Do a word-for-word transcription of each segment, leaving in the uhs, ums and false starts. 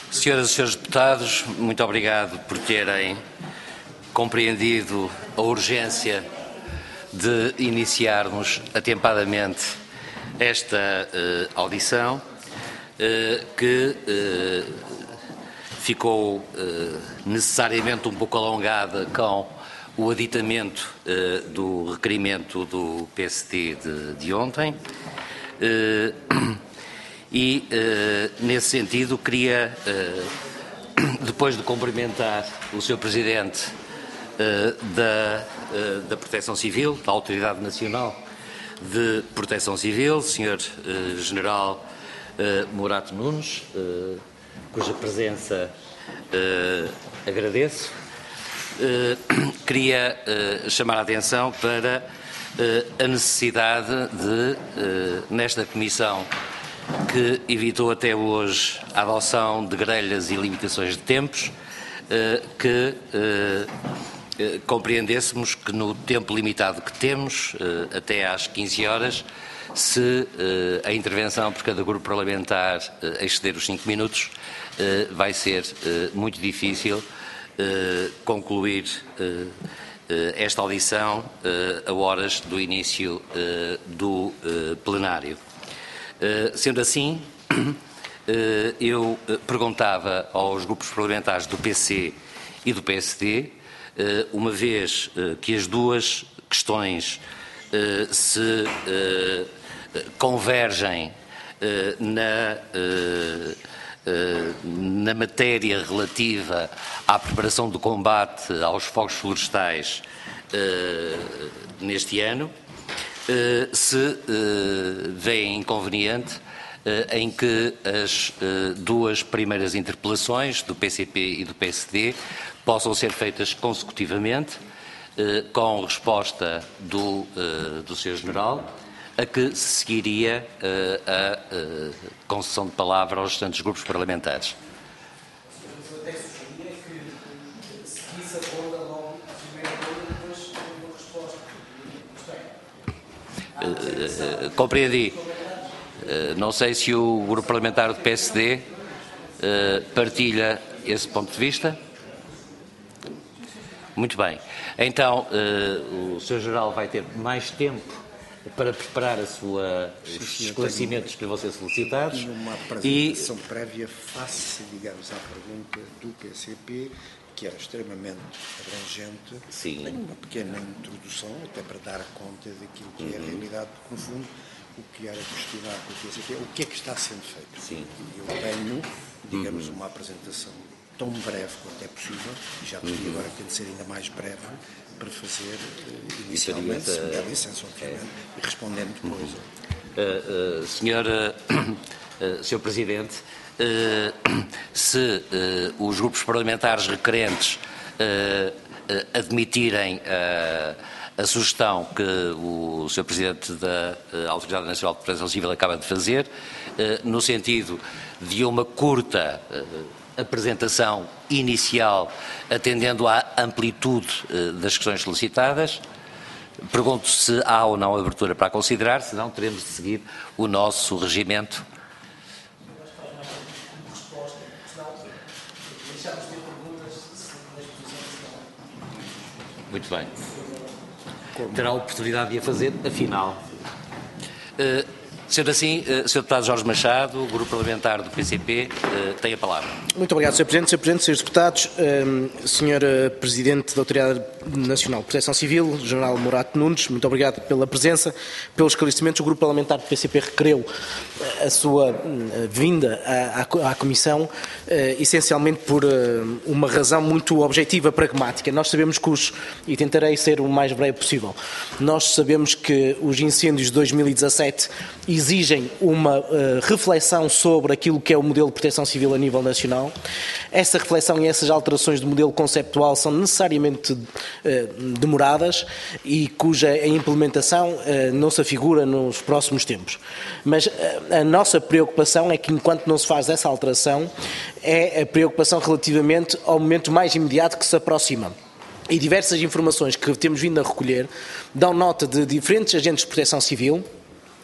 Senhoras e senhores deputados, muito obrigado por terem compreendido a urgência de iniciarmos atempadamente esta uh, audição, uh, que uh, ficou uh, necessariamente um pouco alongada com o aditamento uh, do requerimento do P S D de, de ontem. Uh, E, uh, nesse sentido, queria, uh, depois de cumprimentar o senhor Presidente uh, da, uh, da Proteção Civil, da Autoridade Nacional de Proteção Civil, senhor uh, General uh, Morato Nunes, uh, cuja presença uh, agradeço, uh, queria uh, chamar a atenção para uh, a necessidade de, uh, nesta Comissão, que evitou até hoje a adoção de grelhas e limitações de tempos, que compreendêssemos que no tempo limitado que temos, até às quinze horas, se a intervenção por cada grupo parlamentar exceder os cinco minutos, vai ser muito difícil concluir esta audição a horas do início do plenário. Uh, sendo assim, uh, eu uh, perguntava aos grupos parlamentares do P C e do P S D, uh, uma vez uh, que as duas questões uh, se uh, convergem uh, na, uh, uh, na matéria relativa à preparação do combate aos fogos florestais uh, neste ano, Uh, se uh, veem inconveniente uh, em que as uh, duas primeiras interpelações do P C P e do P S D possam ser feitas consecutivamente, uh, com resposta do, uh, do senhor General, a que se seguiria uh, a uh, concessão de palavra aos restantes grupos parlamentares. Eu até sugeria que seguisse a ronda logo, a primeira ronda, depois uma resposta. Uh, uh, compreendi. Uh, não sei se o grupo parlamentar do P S D uh, partilha esse ponto de vista. Muito bem. Então, uh, o senhor General vai ter mais tempo para preparar a sua, os esclarecimentos que lhe vão ser solicitados. E uma apresentação e... prévia face, digamos, à pergunta do P C P, que era extremamente abrangente. Sim. Tenho uma pequena introdução, até para dar conta daquilo que uhum. é a realidade, porque, no fundo, o que era questionado pelo P C P é o que é que está sendo feito. Sim. E eu tenho, digamos, uhum. uma apresentação tão breve quanto é possível, e já podia uhum. agora ter de ser ainda mais breve, para fazer, uh, inicialmente, se me der licença, obviamente, é. e respondendo depois. Uh, uh, senhora, uh, senhor Presidente, Uh, se uh, os grupos parlamentares requerentes uh, uh, admitirem uh, a sugestão que o senhor Presidente da uh, Autoridade Nacional de Proteção Civil acaba de fazer, uh, no sentido de uma curta uh, apresentação inicial, atendendo à amplitude uh, das questões solicitadas, pergunto se há ou não abertura para considerar, senão teremos de seguir o nosso regimento. Muito bem. Terá a oportunidade de a fazer, afinal. Uh, sendo assim, uh, senhor Deputado Jorge Machado, Grupo Parlamentar do P C P, uh, tem a palavra. Muito obrigado, senhor Presidente. senhor Presidente, senhores Deputados, um, senhor Presidente da Autoridade Nacional de Proteção Civil, General Morato Nunes, muito obrigado pela presença, pelos esclarecimentos. O Grupo Parlamentar do P C P requereu a sua uh, vinda à, à, à Comissão, uh, essencialmente por uh, uma razão muito objetiva, pragmática. Nós sabemos que os, e tentarei ser o mais breve possível, nós sabemos que os incêndios de dois mil e dezassete exigem uma uh, reflexão sobre aquilo que é o modelo de proteção civil a nível nacional. Essa reflexão e essas alterações do modelo conceptual são necessariamente uh, demoradas e cuja implementação uh, não se afigura nos próximos tempos. Mas uh, a nossa preocupação é que, enquanto não se faz essa alteração, é a preocupação relativamente ao momento mais imediato que se aproxima. E diversas informações que temos vindo a recolher dão nota de diferentes agentes de proteção civil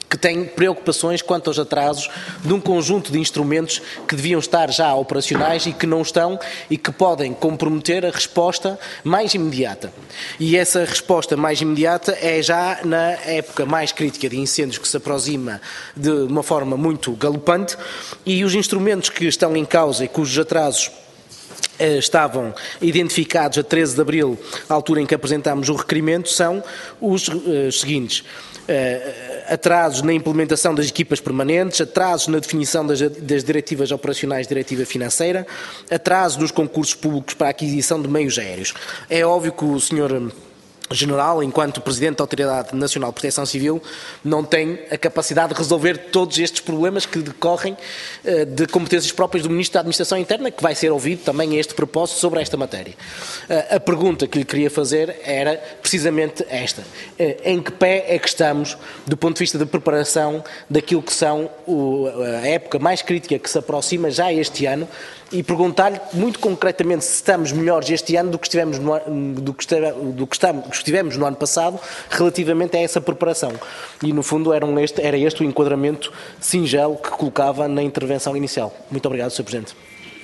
que tem preocupações quanto aos atrasos de um conjunto de instrumentos que deviam estar já operacionais e que não estão e que podem comprometer a resposta mais imediata. E essa resposta mais imediata é já na época mais crítica de incêndios que se aproxima de uma forma muito galopante, e os instrumentos que estão em causa e cujos atrasos estavam identificados a treze de abril, à altura em que apresentámos o requerimento, são os uh, seguintes. Uh, atrasos na implementação das equipas permanentes, atrasos na definição das, das diretivas operacionais de diretiva financeira, atrasos nos concursos públicos para a aquisição de meios aéreos. É óbvio que o senhor General, enquanto Presidente da Autoridade Nacional de Proteção Civil, não tem a capacidade de resolver todos estes problemas que decorrem uh, de competências próprias do Ministro da Administração Interna, que vai ser ouvido também a este propósito sobre esta matéria. Uh, a pergunta que lhe queria fazer era precisamente esta. Uh, em que pé é que estamos do ponto de vista de preparação daquilo que são o, a época mais crítica que se aproxima já este ano, e perguntar-lhe muito concretamente se estamos melhores este ano do que estivemos no, do que estive, do que estamos, que estivemos no ano passado relativamente a essa preparação. E, no fundo, era, um este, era este o enquadramento singelo que colocava na intervenção inicial. Muito obrigado, senhor Presidente.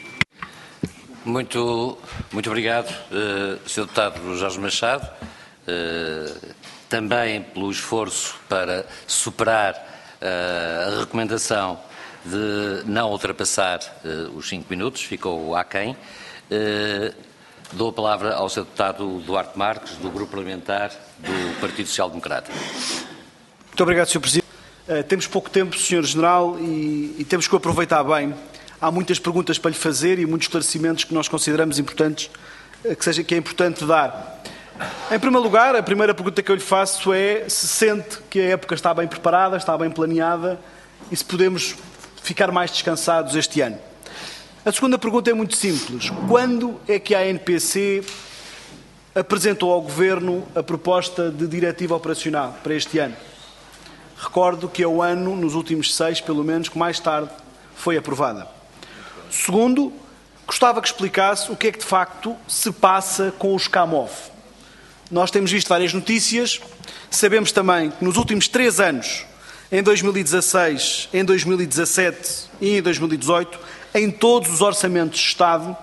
Muito, muito obrigado, uh, senhor Deputado Jorge Machado, uh, também pelo esforço para superar uh, a recomendação de não ultrapassar uh, os cinco minutos, ficou aquém. Uh, dou a palavra ao senhor Deputado Duarte Marques, do Grupo Parlamentar do Partido Social Democrata. Muito obrigado, senhor Presidente. Uh, temos pouco tempo, senhor General, e, e temos que o aproveitar bem. Há muitas perguntas para lhe fazer e muitos esclarecimentos que nós consideramos importantes, uh, que, seja, que é importante dar. Em primeiro lugar, a primeira pergunta que eu lhe faço é se sente que a época está bem preparada, está bem planeada e se podemos ficar mais descansados este ano. A segunda pergunta é muito simples. Quando é que a A N P C apresentou ao Governo a proposta de diretiva operacional para este ano? Recordo que é o ano, nos últimos seis, pelo menos, que mais tarde foi aprovada. Segundo, gostava que explicasse o que é que de facto se passa com os CAMOV. Nós temos visto várias notícias, sabemos também que nos últimos três anos, em dois mil e dezasseis, em dois mil e dezassete e em dois mil e dezoito, em todos os orçamentos de Estado,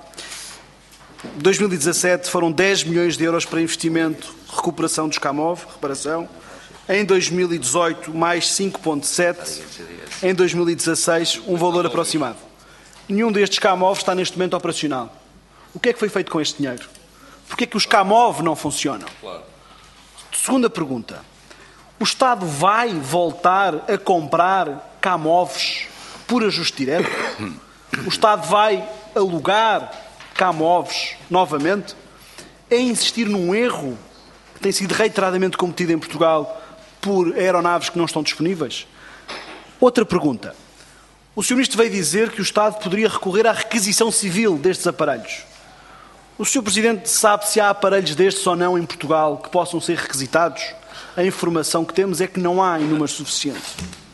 dois mil e dezassete foram dez milhões de euros para investimento, recuperação dos CAMOV, reparação. Em dois mil e dezoito, mais cinco vírgula sete. Em dois mil e dezasseis, um valor aproximado. Nenhum destes CAMOV está neste momento operacional. O que é que foi feito com este dinheiro? Porquê é que os CAMOV não funcionam? Segunda pergunta. O Estado vai voltar a comprar CAMOVs por ajuste direto? O Estado vai alugar CAMOVs novamente? É insistir num erro que tem sido reiteradamente cometido em Portugal por aeronaves que não estão disponíveis? Outra pergunta. O senhor Ministro veio dizer que o Estado poderia recorrer à requisição civil destes aparelhos. O senhor Presidente sabe se há aparelhos destes ou não em Portugal que possam ser requisitados? A informação que temos é que não há em números suficientes.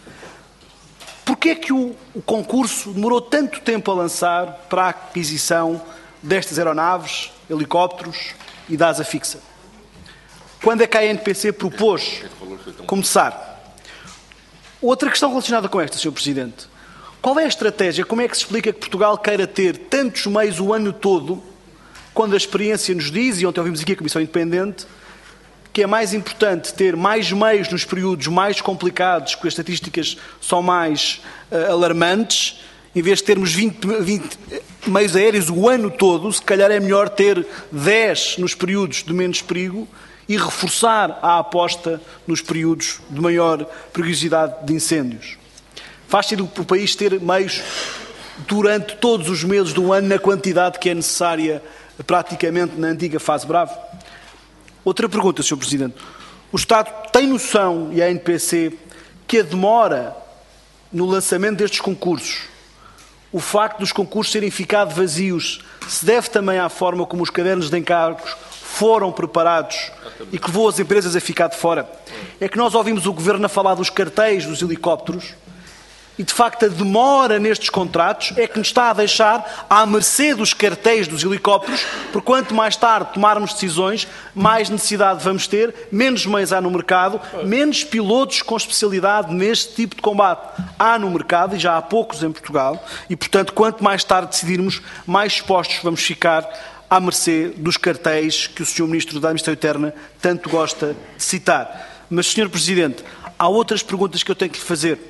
Porquê é que o, o concurso demorou tanto tempo a lançar para a aquisição destas aeronaves, helicópteros e da asa fixa? Quando é que a A N P C propôs começar? Outra questão relacionada com esta, senhor Presidente. Qual é a estratégia? Como é que se explica que Portugal queira ter tantos meios o ano todo, quando a experiência nos diz, e ontem ouvimos aqui a Comissão Independente, que é mais importante ter mais meios nos períodos mais complicados, que as estatísticas são mais uh, alarmantes, em vez de termos vinte, vinte meios aéreos o ano todo, se calhar é melhor ter dez nos períodos de menos perigo e reforçar a aposta nos períodos de maior perigosidade de incêndios. Faz sentido para o país ter meios durante todos os meses do ano na quantidade que é necessária praticamente na antiga fase Bravo? Outra pergunta, senhor Presidente. O Estado tem noção, e a A N P C, que a demora no lançamento destes concursos, o facto dos concursos terem ficado vazios, se deve também à forma como os cadernos de encargos foram preparados e que levou as empresas a ficar de fora? É que nós ouvimos o Governo a falar dos cartéis dos helicópteros e, de facto, a demora nestes contratos é que nos está a deixar à mercê dos cartéis dos helicópteros, porque quanto mais tarde tomarmos decisões, mais necessidade vamos ter, menos meios há no mercado, menos pilotos com especialidade neste tipo de combate há no mercado, e já há poucos em Portugal, e, portanto, quanto mais tarde decidirmos, mais expostos vamos ficar à mercê dos cartéis que o senhor Ministro da Administração Interna tanto gosta de citar. Mas, senhor Presidente, há outras perguntas que eu tenho que lhe fazer.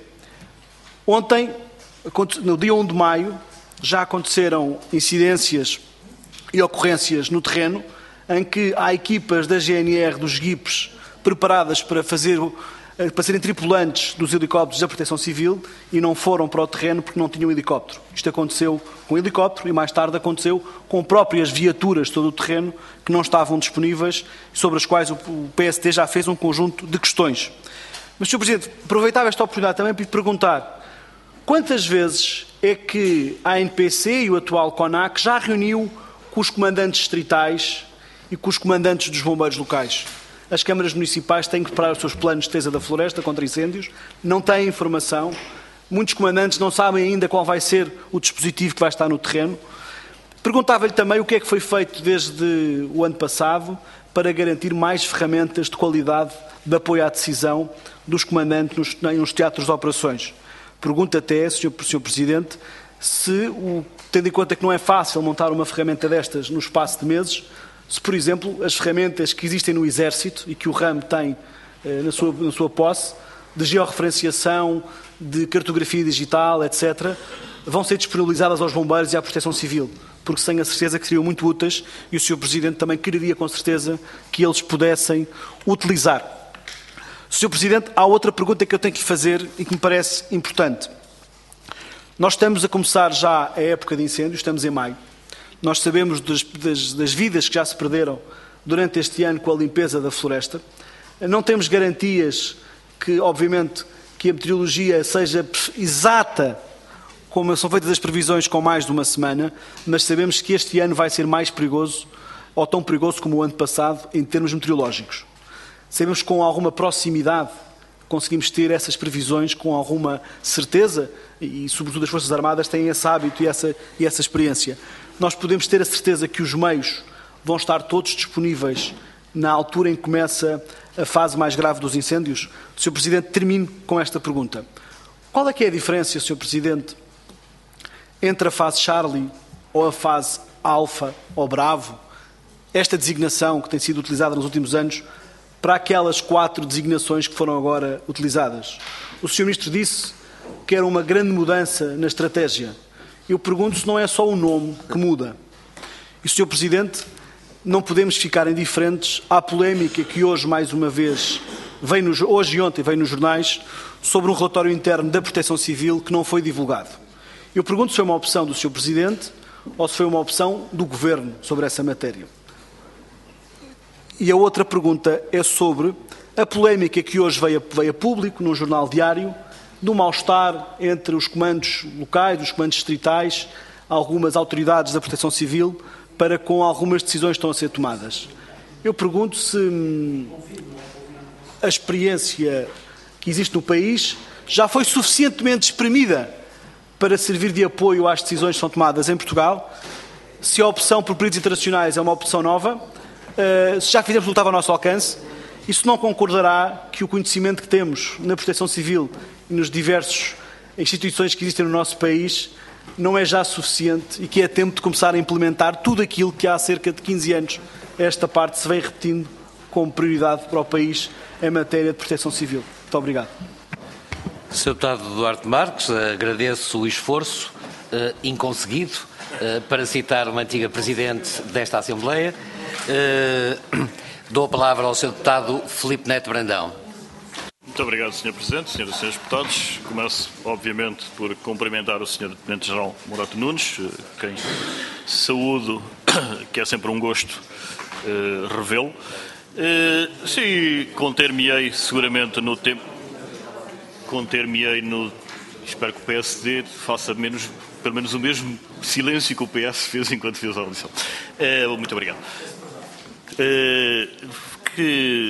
Ontem, no dia primeiro de maio, já aconteceram incidências e ocorrências no terreno em que há equipas da G N R, dos G I Ps, preparadas para, fazer, para serem tripulantes dos helicópteros da Proteção Civil e não foram para o terreno porque não tinham helicóptero. Isto aconteceu com helicóptero e mais tarde aconteceu com próprias viaturas de todo o terreno que não estavam disponíveis e sobre as quais o P S D já fez um conjunto de questões. Mas, senhor Presidente, aproveitava esta oportunidade também para lhe perguntar quantas vezes é que a A N P C e o atual CONAC já reuniu com os comandantes distritais e com os comandantes dos bombeiros locais? As câmaras municipais têm que preparar os seus planos de defesa da floresta contra incêndios, não têm informação, muitos comandantes não sabem ainda qual vai ser o dispositivo que vai estar no terreno. Perguntava-lhe também o que é que foi feito desde o ano passado para garantir mais ferramentas de qualidade de apoio à decisão dos comandantes nos, nos teatros de operações. Pergunto até, senhor Presidente, se, o, tendo em conta que não é fácil montar uma ferramenta destas no espaço de meses, se, por exemplo, as ferramentas que existem no Exército e que o RAM tem eh, na, sua, na sua posse, de georreferenciação, de cartografia digital, etcétera, vão ser disponibilizadas aos bombeiros e à Proteção Civil, porque tenho a certeza que seriam muito úteis e o senhor Presidente também quereria, com certeza, que eles pudessem utilizar. senhor Presidente, há outra pergunta que eu tenho que lhe fazer e que me parece importante. Nós estamos a começar já a época de incêndios, estamos em maio. Nós sabemos das, das, das vidas que já se perderam durante este ano com a limpeza da floresta. Não temos garantias que, obviamente, que a meteorologia seja exata, como são feitas as previsões com mais de uma semana, mas sabemos que este ano vai ser mais perigoso, ou tão perigoso como o ano passado, em termos meteorológicos. Sabemos que com alguma proximidade conseguimos ter essas previsões com alguma certeza e, sobretudo, as Forças Armadas têm esse hábito e essa, e essa experiência. Nós podemos ter a certeza que os meios vão estar todos disponíveis na altura em que começa a fase mais grave dos incêndios? senhor Presidente, termino com esta pergunta. Qual é que é a diferença, senhor Presidente, entre a fase Charlie ou a fase Alfa ou Bravo, esta designação que tem sido utilizada nos últimos anos, para aquelas quatro designações que foram agora utilizadas? O senhor Ministro disse que era uma grande mudança na estratégia. Eu pergunto se não é só o nome que muda. E, senhor Presidente, não podemos ficar indiferentes à polémica que hoje, mais uma vez, vem nos, hoje e ontem vem nos jornais, sobre um relatório interno da Proteção Civil que não foi divulgado. Eu pergunto se foi uma opção do senhor Presidente ou se foi uma opção do Governo sobre essa matéria. E a outra pergunta é sobre a polémica que hoje veio a, veio a público, num jornal diário, do mal-estar entre os comandos locais, os comandos distritais, algumas autoridades da Proteção Civil, para com algumas decisões que estão a ser tomadas. Eu pergunto se hum, a experiência que existe no país já foi suficientemente espremida para servir de apoio às decisões que são tomadas em Portugal, se a opção por peritos internacionais é uma opção nova, uh, se já fizemos o que estava ao nosso alcance, e se não concordará que o conhecimento que temos na Proteção Civil e nas diversas instituições que existem no nosso país não é já suficiente e que é tempo de começar a implementar tudo aquilo que há cerca de quinze anos esta parte se vem repetindo como prioridade para o país em matéria de proteção civil. Muito obrigado. senhor Deputado Duarte Marques, agradeço o esforço uh, inconseguido uh, para citar uma antiga Presidente desta Assembleia. Uh, dou a palavra ao senhor Deputado Filipe Neto Brandão. Muito obrigado, senhor Presidente, senhoras e senhores deputados. Começo, obviamente, por cumprimentar o senhor Tenente-Geral Morato Nunes, quem saúdo, que é sempre um gosto uh, revê-lo. Uh, sim, conter-me-ei seguramente no tempo, conter-me-ei no... Espero que o P S D faça menos, pelo menos o mesmo silêncio que o P S fez enquanto fez a audição. Uh, muito obrigado. Uh, que...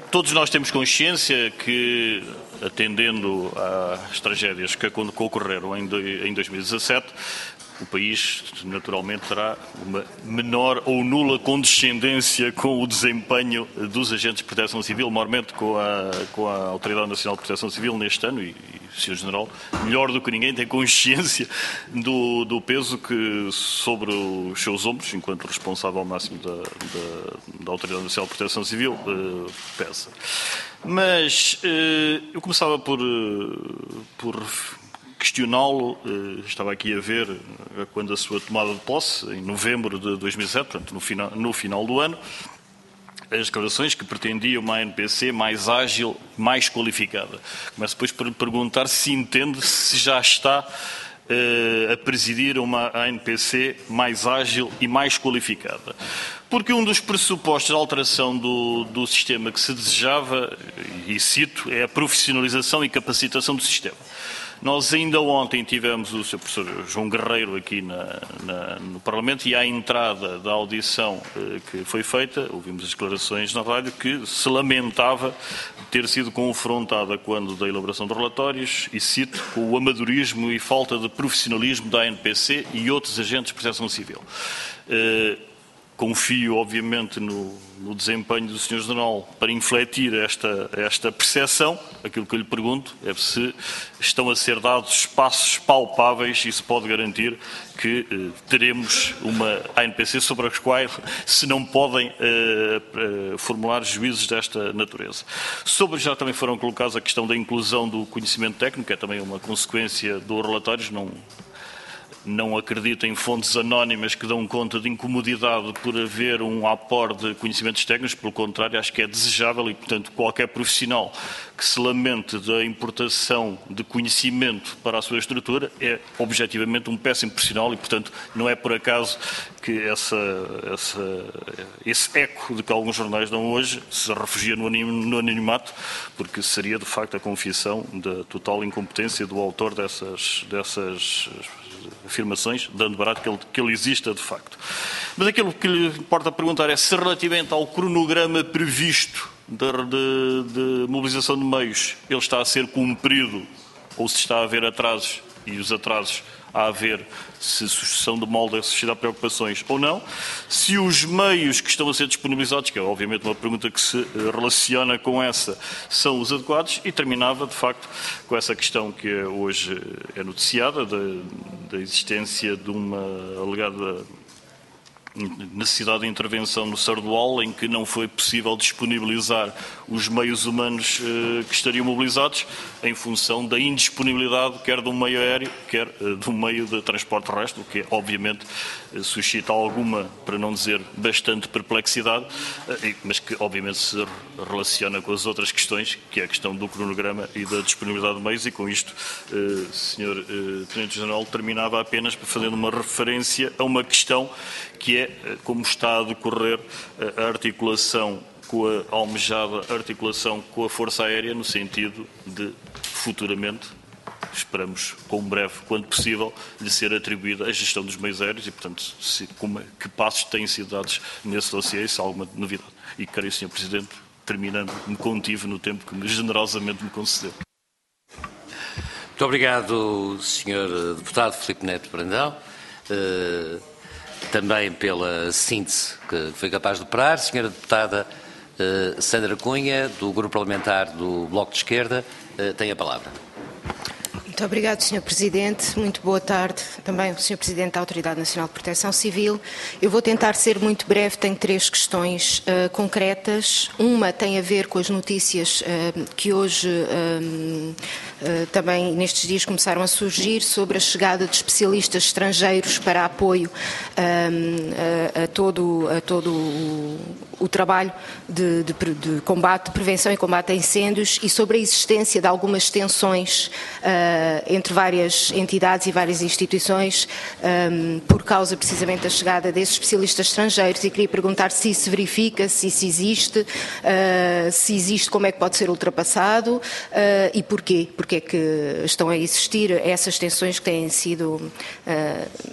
todos nós temos consciência que, atendendo às tragédias que ocorreram em dois mil e dezassete, o país naturalmente terá uma menor ou nula condescendência com o desempenho dos agentes de proteção civil, maiormente com a, com a Autoridade Nacional de Proteção Civil neste ano, e, e o senhor General, melhor do que ninguém, tem consciência do, do peso que sobre os seus ombros, enquanto responsável máximo da, da, da Autoridade Nacional de Proteção Civil, uh, pesa. Mas uh, eu começava por... Uh, por questioná-lo, estava aqui a ver quando a sua tomada de posse, em novembro de dois mil e sete, portanto no final, no final do ano, as declarações que pretendiam uma A N P C mais ágil, mais qualificada. Começo depois por perguntar se entende se já está uh, a presidir uma A N P C mais ágil e mais qualificada. Porque um dos pressupostos da alteração do, do sistema que se desejava, e cito, é a profissionalização e capacitação do sistema. Nós ainda ontem tivemos o senhor professor João Guerreiro aqui na, na, no Parlamento, e à entrada da audição eh, que foi feita, ouvimos as declarações na rádio que se lamentava ter sido confrontada quando da elaboração de relatórios, e cito, com o amadorismo e falta de profissionalismo da A N P C e outros agentes de proteção civil. Eh, Confio, obviamente, no, no desempenho do senhor General para infletir esta, esta percepção. Aquilo que eu lhe pergunto é se estão a ser dados passos palpáveis e se pode garantir que eh, teremos uma A N P C sobre as quais se não podem eh, eh, formular juízos desta natureza. Sobre, já também foram colocados a questão da inclusão do conhecimento técnico, que é também uma consequência dos relatórios. Não... Não acredito em fontes anónimas que dão conta de incomodidade por haver um aporte de conhecimentos técnicos. Pelo contrário, acho que é desejável e, portanto, qualquer profissional que se lamente da importação de conhecimento para a sua estrutura é objetivamente um péssimo profissional e, portanto, não é por acaso que essa, essa, esse eco de que alguns jornais dão hoje se refugia no anonimato, porque seria, de facto, a confissão da total incompetência do autor dessas, dessas afirmações, dando barato que ele, que ele exista de facto. Mas aquilo que lhe importa perguntar é se, relativamente ao cronograma previsto de, de, de mobilização de meios, ele está a ser cumprido ou se está a haver atrasos, e os atrasos a haver, se sucessão de molde é suscitar preocupações ou não, se os meios que estão a ser disponibilizados, que é obviamente uma pergunta que se relaciona com essa, são os adequados, e terminava de facto com essa questão que hoje é noticiada, da, da existência de uma alegada necessidade de intervenção no Sardual, em que não foi possível disponibilizar os meios humanos eh, que estariam mobilizados em função da indisponibilidade quer de um meio aéreo, quer eh, de um meio de transporte terrestre, o que obviamente eh, suscita alguma, para não dizer bastante, perplexidade, eh, mas que obviamente se relaciona com as outras questões, que é a questão do cronograma e da disponibilidade de meios, e com isto, eh, senhor eh, Tenente-General, terminava apenas fazendo uma referência a uma questão que é como está a decorrer a articulação com a almejada articulação com a Força Aérea, no sentido de, futuramente, esperamos com breve, quando possível, lhe ser atribuída a gestão dos meios aéreos e, portanto, se, como, que passos têm sido dados nesse dossiê, se há alguma novidade. E, caro senhor Presidente, terminando, me contive no tempo que me, generosamente me concedeu. Muito obrigado, senhor Deputado Filipe Neto Brandão. Uh... também pela síntese que foi capaz de operar. Senhora Deputada uh, Sandra Cunha, do Grupo Parlamentar do Bloco de Esquerda, uh, tem a palavra. Muito obrigado, senhor Presidente. Muito boa tarde também ao senhor Presidente da Autoridade Nacional de Proteção Civil. Eu vou tentar ser muito breve, tenho três questões uh, concretas. Uma tem a ver com as notícias uh, que hoje uh, uh, também nestes dias começaram a surgir sobre a chegada de especialistas estrangeiros para apoio uh, a, a todo, a todo o, o trabalho de, de, de combate, de prevenção e combate a incêndios, e sobre a existência de algumas tensões uh, entre várias entidades e várias instituições um, por causa precisamente da chegada desses especialistas estrangeiros, e queria perguntar se isso verifica, se isso existe, uh, se existe, como é que pode ser ultrapassado uh, e porquê, porque é que estão a existir essas tensões que têm sido uh,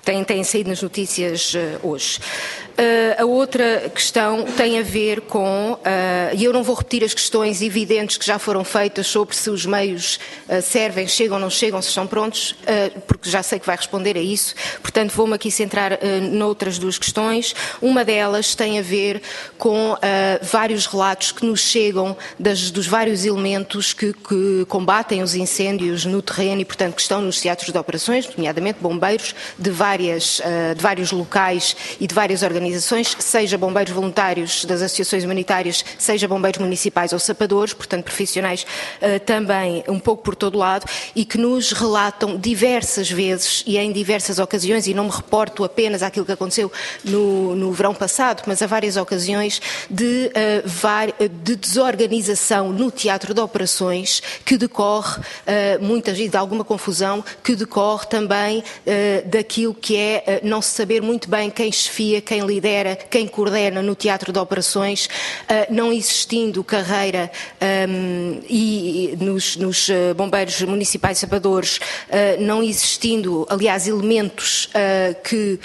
têm, têm saído nas notícias uh, hoje. Uh, a outra questão tem a ver com, uh, e eu não vou repetir as questões evidentes que já foram feitas sobre se os meios uh, servem, chegam ou não chegam, se estão prontos, uh, porque já sei que vai responder a isso, portanto vou-me aqui centrar uh, noutras duas questões. Uma delas tem a ver com uh, vários relatos que nos chegam das, dos vários elementos que, que combatem os incêndios no terreno e, portanto, que estão nos teatros de operações, nomeadamente bombeiros de, várias, uh, de vários locais e de várias organizações, seja bombeiros voluntários das associações humanitárias, seja bombeiros municipais ou sapadores, portanto profissionais uh, também um pouco por todo lado, e que nos relatam diversas vezes e em diversas ocasiões, e não me reporto apenas àquilo que aconteceu no, no verão passado, mas a várias ocasiões, de, uh, var, de desorganização no teatro de operações que decorre, uh, muitas vezes de alguma confusão, que decorre também uh, daquilo que é uh, não se saber muito bem quem chefia, quem lidera, quem coordena no teatro de operações, uh, não existindo carreira um, e, e nos, nos uh, bombeiros municipais sapadores, uh, não existindo, aliás, elementos uh, que,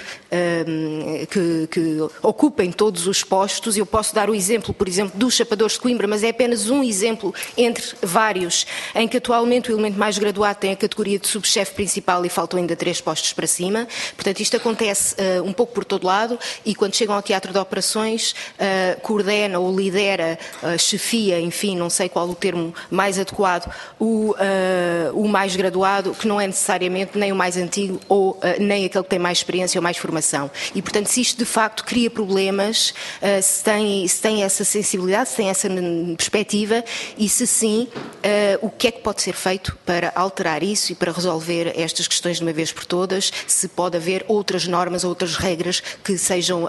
um, que, que ocupem todos os postos. Eu posso dar o exemplo, por exemplo, dos sapadores de Coimbra, mas é apenas um exemplo entre vários, em que atualmente o elemento mais graduado tem a categoria de subchefe principal e faltam ainda três postos para cima. Portanto, isto acontece uh, um pouco por todo lado. E quando chegam ao teatro de operações, uh, coordena ou lidera, uh, chefia, enfim, não sei qual o termo mais adequado, o, uh, o mais graduado, que não é necessariamente nem o mais antigo ou uh, nem aquele que tem mais experiência ou mais formação. E, portanto, se isto de facto cria problemas, uh, se, tem, se tem essa sensibilidade, se tem essa perspectiva e se sim, uh, o que é que pode ser feito para alterar isso e para resolver estas questões de uma vez por todas, se pode haver outras normas ou outras regras que sejam uh,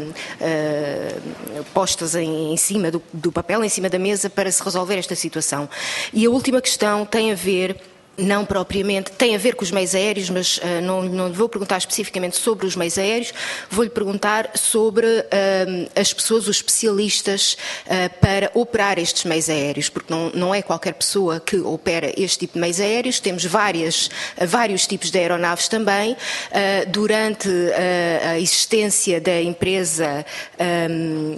uh, postas em, em cima do, do papel, em cima da mesa, para se resolver esta situação. E a última questão tem a ver, não propriamente, tem a ver com os meios aéreos, mas uh, não, não lhe vou perguntar especificamente sobre os meios aéreos, vou-lhe perguntar sobre uh, as pessoas, os especialistas uh, para operar estes meios aéreos, porque não, não é qualquer pessoa que opera este tipo de meios aéreos, temos várias, uh, vários tipos de aeronaves também. Uh, durante uh, a existência da empresa um,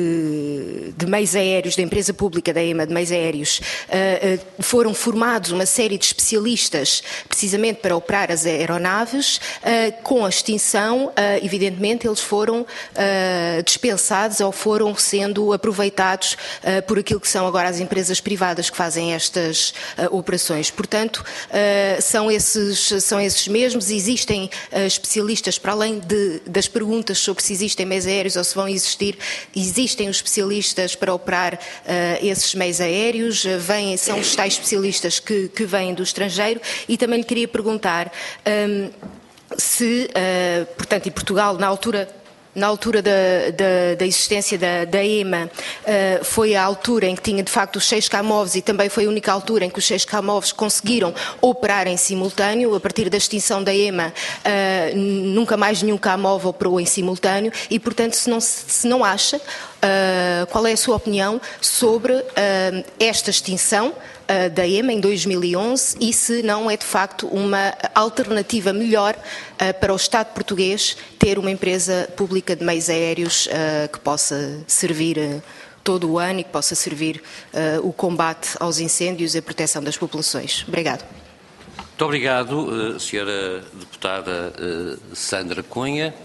de, de meios aéreos, da empresa pública da EMA de meios aéreos, uh, uh, foram formados uma série de especialistas especialistas precisamente para operar as aeronaves. Uh, com a extinção, uh, evidentemente, eles foram uh, dispensados ou foram sendo aproveitados uh, por aquilo que são agora as empresas privadas que fazem estas uh, operações. Portanto, uh, são, esses, são esses mesmos. Existem uh, especialistas, para além de, das perguntas sobre se existem meios aéreos ou se vão existir, existem os especialistas para operar uh, esses meios aéreos, uh, vêm, são os tais especialistas que, que vêm dos estrangeiro. E também lhe queria perguntar um, se, uh, portanto, em Portugal, na altura na altura da, da, da existência da, da EMA, uh, foi a altura em que tinha de facto os seis Camovs e também foi a única altura em que os seis Camovs conseguiram operar em simultâneo. A partir da extinção da EMA, uh, nunca mais nenhum Camov operou em simultâneo e, portanto, se não, se não acha, uh, qual é a sua opinião sobre uh, esta extinção uh, da EMA em dois mil e onze e se não é de facto uma alternativa melhor uh, para o Estado português ter uma empresa pública de meios aéreos uh, que possa servir uh, todo o ano e que possa servir uh, o combate aos incêndios e a proteção das populações. Obrigado. Muito obrigado, uh, senhora Deputada uh, Sandra Cunha.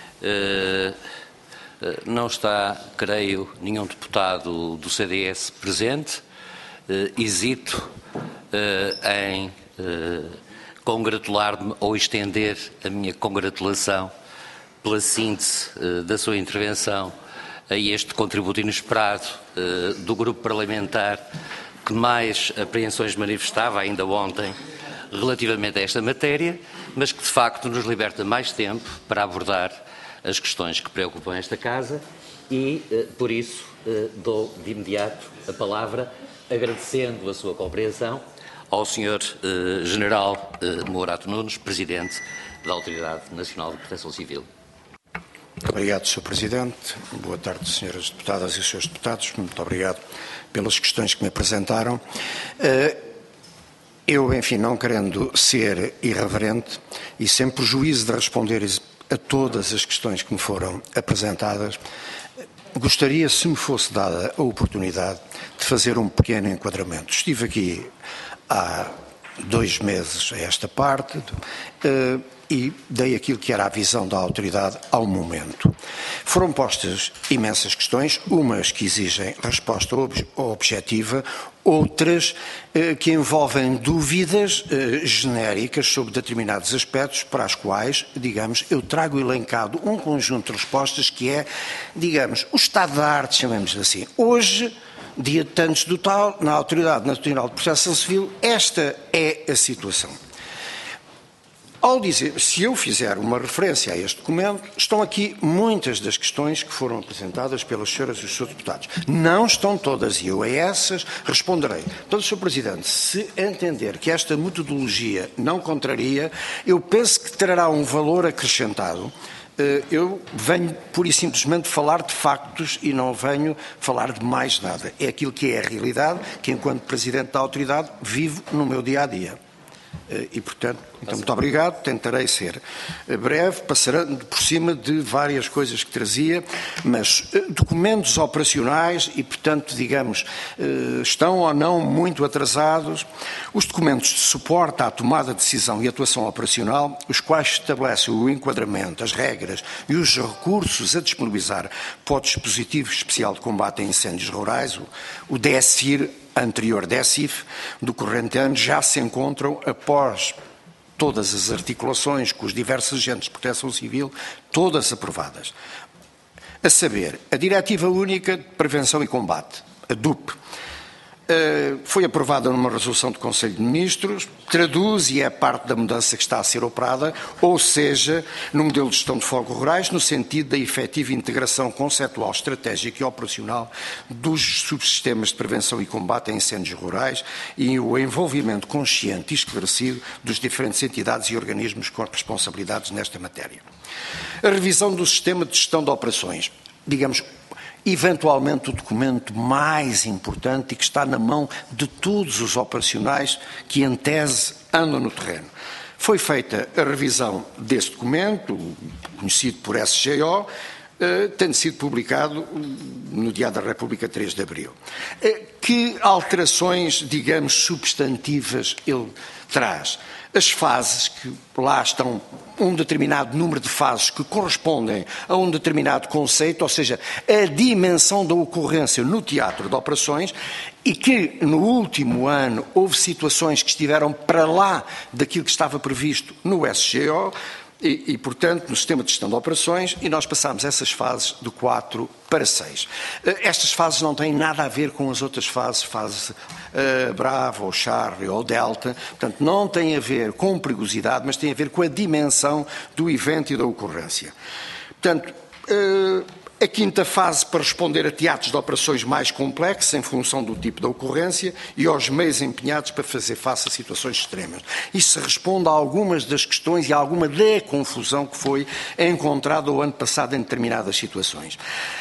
Uh, uh, não está, creio, nenhum deputado do C D S presente. Uh, hesito uh, em uh, congratular-me ou estender a minha congratulação pela síntese uh, da sua intervenção a este contributo inesperado uh, do grupo parlamentar que mais apreensões manifestava ainda ontem relativamente a esta matéria, mas que de facto nos liberta mais tempo para abordar as questões que preocupam esta Casa e, uh, por isso, uh, dou de imediato a palavra, agradecendo a sua compreensão, ao senhor uh, General uh, Mourato Nunes, Presidente da Autoridade Nacional de Proteção Civil. Muito obrigado, senhor Presidente. Boa tarde, senhoras deputadas e senhores deputados. Muito obrigado pelas questões que me apresentaram. Uh, Eu, enfim, não querendo ser irreverente e sem prejuízo de responder a todas as questões que me foram apresentadas, gostaria, se me fosse dada a oportunidade, de fazer um pequeno enquadramento. Estive aqui há dois meses a esta parte uh, e dei aquilo que era a visão da autoridade ao momento. Foram postas imensas questões, umas que exigem resposta ob objetiva, outras uh, que envolvem dúvidas uh, genéricas sobre determinados aspectos para as quais, digamos, eu trago elencado um conjunto de respostas que é, digamos, o estado da arte, chamemos assim. Hoje, dia de tantos do tal, na Autoridade Nacional de Proteção Civil, esta é a situação. Ao dizer, se eu fizer uma referência a este documento, estão aqui muitas das questões que foram apresentadas pelas senhoras e os senhores deputados. Não estão todas, e eu a essas responderei. Portanto, senhor Presidente, se entender que esta metodologia não contraria, eu penso que trará um valor acrescentado. Eu venho pura e simplesmente falar de factos e não venho falar de mais nada. É aquilo que é a realidade, que enquanto Presidente da Autoridade vivo no meu dia-a-dia. E, portanto, então, muito obrigado, tentarei ser breve, passando por cima de várias coisas que trazia, mas documentos operacionais e, portanto, digamos, estão ou não muito atrasados. Os documentos de suporte à tomada de decisão e atuação operacional, os quais estabelecem o enquadramento, as regras e os recursos a disponibilizar para o dispositivo especial de combate a incêndios rurais, o D S I R, anterior D S I F, do corrente ano, já se encontram após todas as articulações com os diversos agentes de proteção civil, todas aprovadas. A saber, a Diretiva Única de Prevenção e Combate, a D U P, foi aprovada numa resolução do Conselho de Ministros, traduz e é parte da mudança que está a ser operada, ou seja, no modelo de gestão de fogos rurais, no sentido da efetiva integração conceptual, estratégica e operacional dos subsistemas de prevenção e combate a incêndios rurais e o envolvimento consciente e esclarecido dos diferentes entidades e organismos com responsabilidades nesta matéria. A revisão do sistema de gestão de operações, digamos, eventualmente o documento mais importante e que está na mão de todos os operacionais que, em tese, andam no terreno. Foi feita a revisão desse documento, conhecido por S G O, tendo sido publicado no Diário da República três de abril. Que alterações, digamos, substantivas ele traz? As fases, que lá estão um determinado número de fases que correspondem a um determinado conceito, ou seja, a dimensão da ocorrência no teatro de operações, e que no último ano houve situações que estiveram para lá daquilo que estava previsto no S G O, E, e, portanto, no sistema de gestão de operações, e nós passámos essas fases de quatro para seis. Estas fases não têm nada a ver com as outras fases, fase uh, Bravo, ou Charlie, ou Delta, portanto, não têm a ver com perigosidade, mas têm a ver com a dimensão do evento e da ocorrência. Portanto, uh, a quinta fase para responder a teatros de operações mais complexos em função do tipo da ocorrência e aos meios empenhados para fazer face a situações extremas. Isso responde a algumas das questões e a alguma da confusão que foi encontrada o ano passado em determinadas situações.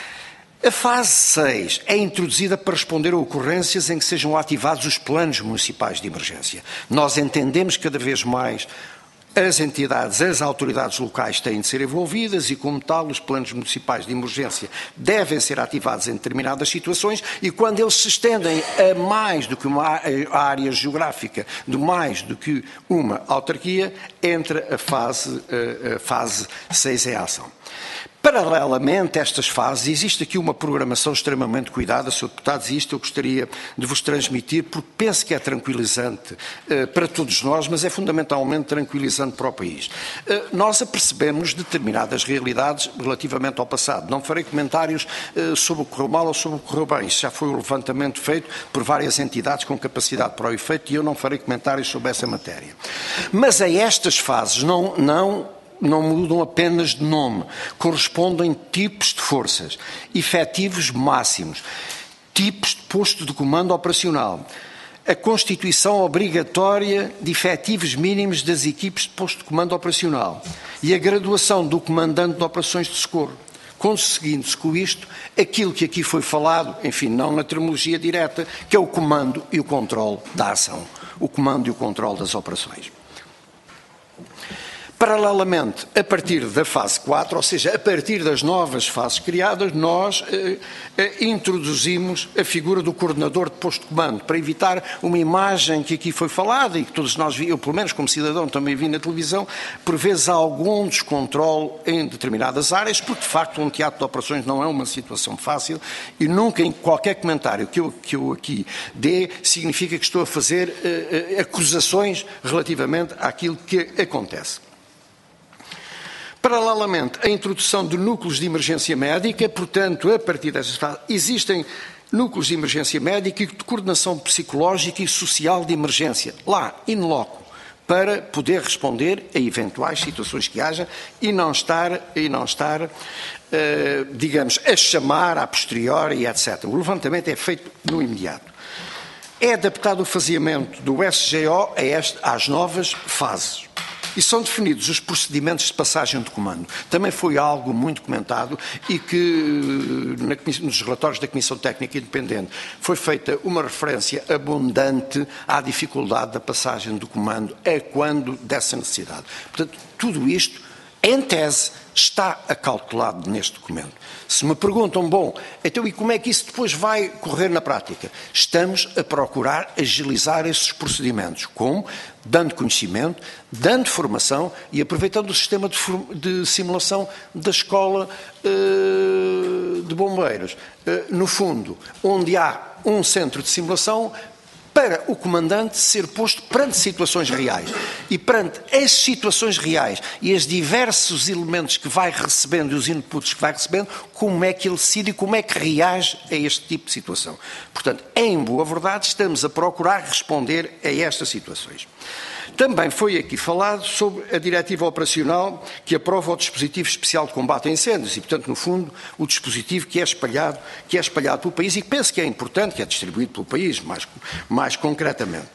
A fase seis é introduzida para responder a ocorrências em que sejam ativados os planos municipais de emergência. Nós entendemos cada vez mais as entidades, as autoridades locais têm de ser envolvidas e, como tal, os planos municipais de emergência devem ser ativados em determinadas situações e, quando eles se estendem a mais do que uma área geográfica, de mais do que uma autarquia, entra a fase, a fase seis em ação. Paralelamente a estas fases, existe aqui uma programação extremamente cuidada, senhor Deputados, e isto eu gostaria de vos transmitir, porque penso que é tranquilizante uh, para todos nós, mas é fundamentalmente tranquilizante para o país. Uh, nós apercebemos determinadas realidades relativamente ao passado. Não farei comentários uh, sobre o que correu mal ou sobre o que correu bem. Isso já foi um levantamento feito por várias entidades com capacidade para o efeito e eu não farei comentários sobre essa matéria. Mas a estas fases não... não não mudam apenas de nome, correspondem tipos de forças, efetivos máximos, tipos de posto de comando operacional, a constituição obrigatória de efetivos mínimos das equipes de posto de comando operacional e a graduação do comandante de operações de socorro, conseguindo-se com isto aquilo que aqui foi falado, enfim, não na terminologia direta, que é o comando e o controle da ação. o comando e o controle das operações. Paralelamente, a partir da fase quatro, ou seja, a partir das novas fases criadas, nós eh, eh, introduzimos a figura do coordenador de posto de comando, para evitar uma imagem que aqui foi falada e que todos nós, eu pelo menos como cidadão também vi na televisão, por vezes há algum descontrole em determinadas áreas, porque de facto um teatro de operações não é uma situação fácil e nunca em qualquer comentário que eu, que eu aqui dê significa que estou a fazer eh, eh, acusações relativamente àquilo que acontece. Paralelamente, a introdução de núcleos de emergência médica, portanto, a partir dessas fases, existem núcleos de emergência médica e de coordenação psicológica e social de emergência, lá, in loco, para poder responder a eventuais situações que haja e não estar, e não estar eh, digamos, a chamar a posteriori, etcétera. O levantamento é feito no imediato. É adaptado o faseamento do S G O a este, às novas fases. E são definidos os procedimentos de passagem de comando. Também foi algo muito comentado e que na, nos relatórios da Comissão Técnica Independente foi feita uma referência abundante à dificuldade da passagem do comando a quando dessa necessidade. Portanto, tudo isto, em tese, está acautelado neste documento. Se me perguntam, bom, então e como é que isso depois vai correr na prática? Estamos a procurar agilizar esses procedimentos, como dando conhecimento, dando formação e aproveitando o sistema de, de simulação da escola uh, de bombeiros. Uh, no fundo, onde há um centro de simulação para o comandante ser posto perante situações reais. E perante as situações reais e os diversos elementos que vai recebendo e os inputs que vai recebendo, como é que ele decide e como é que reage a este tipo de situação. Portanto, em boa verdade, estamos a procurar responder a estas situações. Também foi aqui falado sobre a diretiva operacional que aprova o dispositivo especial de combate a incêndios e, portanto, no fundo, o dispositivo que é espalhado, que é espalhado pelo país e que penso que é importante, que é distribuído pelo país, mais, mais concretamente.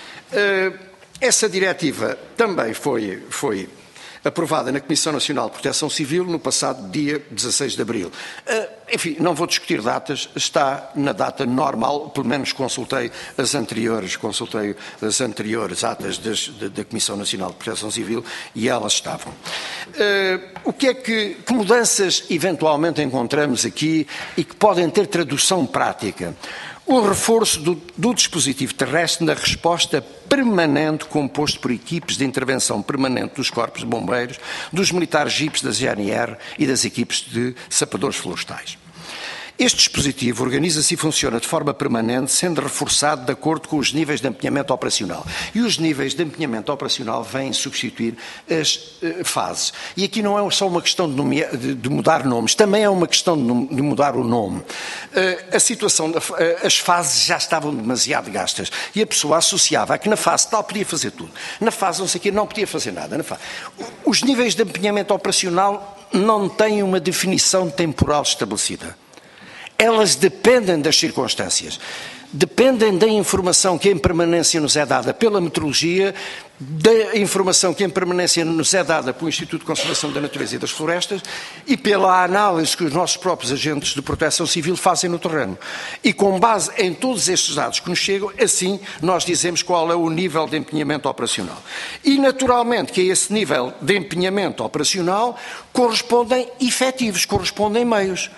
Essa diretiva também foi, foi aprovada na Comissão Nacional de Proteção Civil no passado dia dezasseis de abril. Uh, enfim, não vou discutir datas, está na data normal, pelo menos consultei as anteriores, consultei as anteriores atas das, da, da Comissão Nacional de Proteção Civil e elas estavam. Uh, o que é que, que mudanças eventualmente encontramos aqui e que podem ter tradução prática? O reforço do, do dispositivo terrestre na resposta permanente composto por equipes de intervenção permanente dos corpos de bombeiros, dos militares jipes da G N R e das equipes de sapadores florestais. Este dispositivo organiza-se e funciona de forma permanente, sendo reforçado de acordo com os níveis de empenhamento operacional. E os níveis de empenhamento operacional vêm substituir as uh, fases. E aqui não é só uma questão de, nome... de, de mudar nomes, também é uma questão de, de mudar o nome. Uh, a situação, uh, as fases já estavam demasiado gastas e a pessoa associava a que na fase tal podia fazer tudo. Na fase não sei o quê, não podia fazer nada. Na fase... Os níveis de empenhamento operacional não têm uma definição temporal estabelecida. Elas dependem das circunstâncias, dependem da informação que em permanência nos é dada pela meteorologia, da informação que em permanência nos é dada pelo Instituto de Conservação da Natureza e das Florestas e pela análise que os nossos próprios agentes de proteção civil fazem no terreno. E com base em todos estes dados que nos chegam, assim nós dizemos qual é o nível de empenhamento operacional. E naturalmente que a esse nível de empenhamento operacional correspondem efetivos, correspondem meios.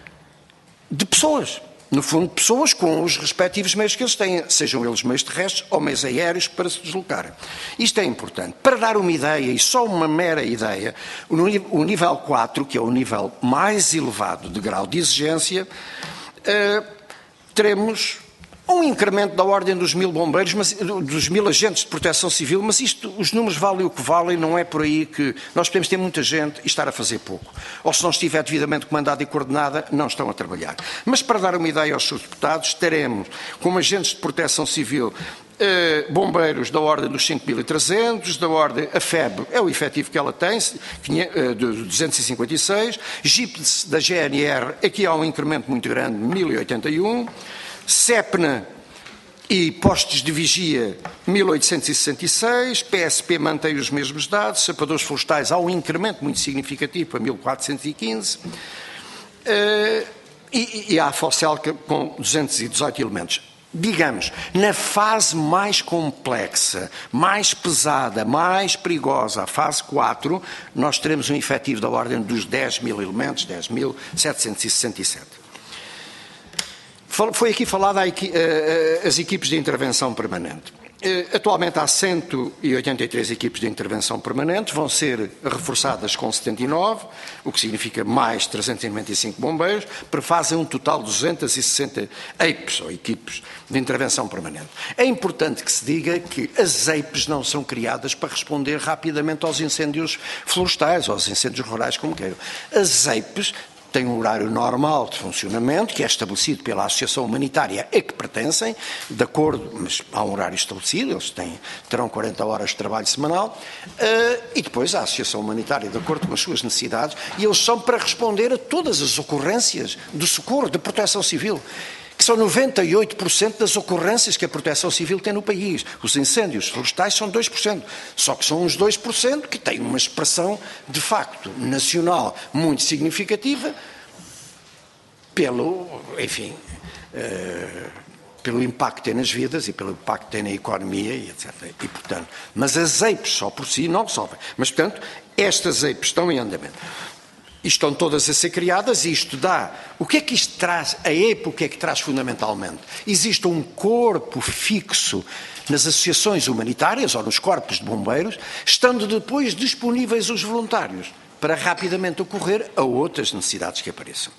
De pessoas, no fundo, pessoas com os respectivos meios que eles têm, sejam eles meios terrestres ou meios aéreos para se deslocarem. Isto é importante. Para dar uma ideia, e só uma mera ideia, o nível quatro, que é o nível mais elevado de grau de exigência, uh, teremos um incremento da ordem dos mil bombeiros, mas, dos mil agentes de proteção civil, mas isto, os números valem o que valem, não é por aí que nós podemos ter muita gente e estar a fazer pouco. Ou se não estiver devidamente comandada e coordenada, não estão a trabalhar. Mas para dar uma ideia aos seus deputados, teremos como agentes de proteção civil eh, bombeiros da ordem dos cinco mil e trezentos, da ordem, a F E B é o efetivo que ela tem, de duzentos e cinquenta e seis, jipes da G N R, aqui há um incremento muito grande, mil e oitenta e um, SEPNA e postos de vigia mil oitocentos e sessenta e seis, P S P mantém os mesmos dados, sapadores florestais há um incremento muito significativo para mil quatrocentos e quinze uh, e, e há a FOCEL com duzentos e dezoito elementos. digamos, na fase mais complexa, mais pesada, mais perigosa, a fase quatro, nós teremos um efetivo da ordem dos dez mil elementos, dez mil setecentos e sessenta e sete. Foi aqui falada as equipes de intervenção permanente. Atualmente há cento e oitenta e três equipes de intervenção permanente, vão ser reforçadas com setenta e nove, o que significa mais trezentos e noventa e cinco bombeiros, para fazer um total de duzentas e sessenta E I Ps, ou equipes de intervenção permanente. É importante que se diga que as E I Ps não são criadas para responder rapidamente aos incêndios florestais, aos incêndios rurais, como queiram. As E I Ps têm um horário normal de funcionamento, que é estabelecido pela associação humanitária a que pertencem, de acordo, mas há um horário estabelecido, eles têm, terão quarenta horas de trabalho semanal, uh, e depois a associação humanitária, de acordo com as suas necessidades, e eles são para responder a todas as ocorrências do socorro, de proteção civil, que são noventa e oito por cento das ocorrências que a proteção civil tem no país. Os incêndios florestais são dois por cento, só que são uns dois por cento que têm uma expressão, de facto, nacional muito significativa pelo, enfim, uh, pelo impacto que tem nas vidas e pelo impacto que tem na economia e etcétera. E, portanto, mas as E I Ps só por si não resolvem. Mas, portanto, estas E I Ps estão em andamento. E estão todas a ser criadas e isto dá... O que é que isto traz? A E I P o que é que traz fundamentalmente? Existe um corpo fixo nas associações humanitárias ou nos corpos de bombeiros, estando depois disponíveis os voluntários para rapidamente ocorrer a outras necessidades que apareçam.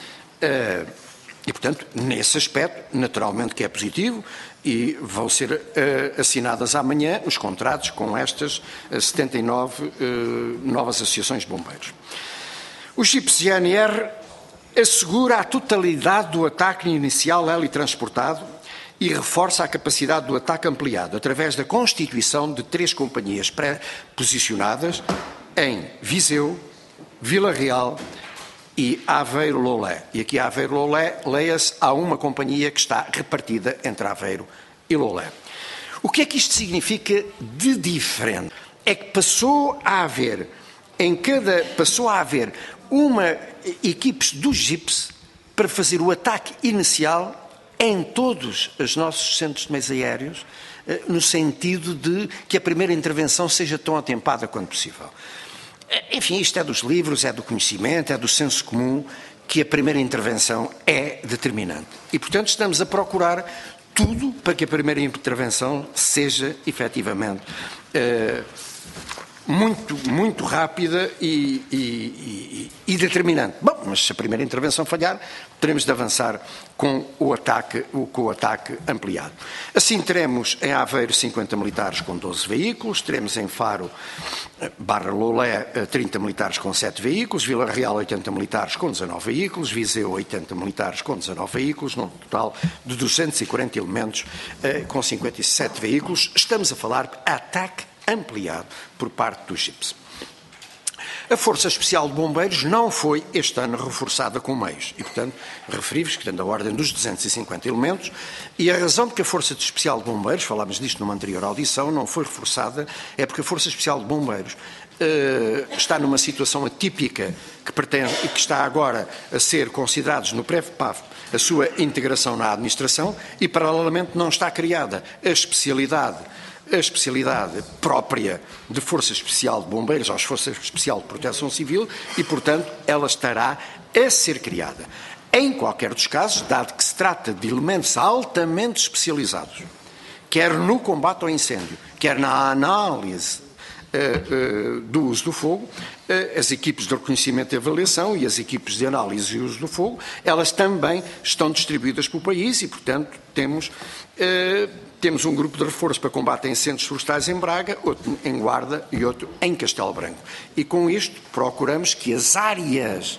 Uh, e, portanto, nesse aspecto, naturalmente que é positivo e vão ser uh, assinadas amanhã os contratos com estas uh, setenta e nove uh, novas associações de bombeiros. O G I P S N R assegura a totalidade do ataque inicial helitransportado e reforça a capacidade do ataque ampliado através da constituição de três companhias pré-posicionadas em Viseu, Vila Real e Aveiro Loulé. E aqui Aveiro Loulé, leia-se, há uma companhia que está repartida entre Aveiro e Loulé. O que é que isto significa de diferente? É que passou a haver, em cada, passou a haver uma equipes do G I P S para fazer o ataque inicial em todos os nossos centros de meios aéreos, no sentido de que a primeira intervenção seja tão atempada quanto possível. Enfim, isto é dos livros, é do conhecimento, é do senso comum, que a primeira intervenção é determinante. E, portanto, estamos a procurar tudo para que a primeira intervenção seja, efetivamente, uh, muito, muito rápida e, e, e, e determinante. Bom, mas se a primeira intervenção falhar, teremos de avançar com o ataque, com o ataque ampliado. Assim teremos em Aveiro cinquenta militares com doze veículos, teremos em Faro, barra Loulé, trinta militares com sete veículos, Vila Real oitenta militares com dezanove veículos, Viseu oitenta militares com dezanove veículos, num total de duzentos e quarenta elementos com cinquenta e sete veículos. Estamos a falar de ataque ampliado por parte do G I P S. A Força Especial de Bombeiros não foi este ano reforçada com meios e, portanto, referi-vos que tem da ordem dos duzentos e cinquenta elementos e a razão de que a Força Especial de Bombeiros, falámos disto numa anterior audição, não foi reforçada é porque a Força Especial de Bombeiros uh, está numa situação atípica que, pretende, que está agora a ser considerados no Pré-P A F a sua integração na administração e, paralelamente, não está criada a especialidade a especialidade própria de Força Especial de Bombeiros, ou Força Especial de Proteção Civil, e, portanto, ela estará a ser criada. Em qualquer dos casos, dado que se trata de elementos altamente especializados, quer no combate ao incêndio, quer na análise uh, uh, do uso do fogo, uh, as equipes de reconhecimento e avaliação e as equipes de análise e uso do fogo, elas também estão distribuídas pelo país e, portanto, temos... Uh, Temos um grupo de reforço para combate a incêndios florestais em Braga, outro em Guarda e outro em Castelo Branco. E com isto procuramos que as áreas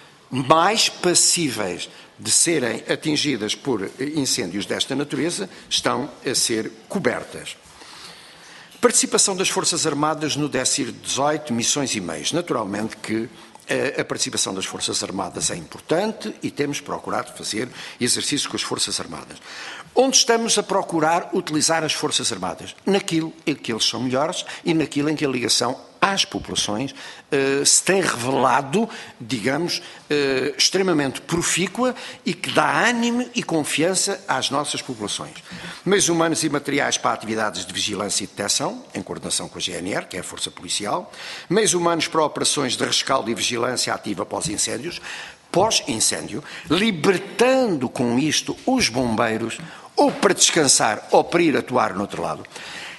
mais passíveis de serem atingidas por incêndios desta natureza estão a ser cobertas. Participação das Forças Armadas no D E C I R dezoito, missões e meios. Naturalmente que a participação das Forças Armadas é importante e temos procurado fazer exercícios com as Forças Armadas. Onde estamos a procurar utilizar as Forças Armadas? Naquilo em que eles são melhores e naquilo em que a ligação às populações uh, se tem revelado, digamos, uh, extremamente profícua e que dá ânimo e confiança às nossas populações. Meios humanos e materiais para atividades de vigilância e detecção, em coordenação com a G N R, que é a Força Policial. Meios humanos para operações de rescaldo e vigilância ativa após incêndios, pós-incêndio, libertando com isto os bombeiros, ou para descansar ou para ir atuar no outro lado.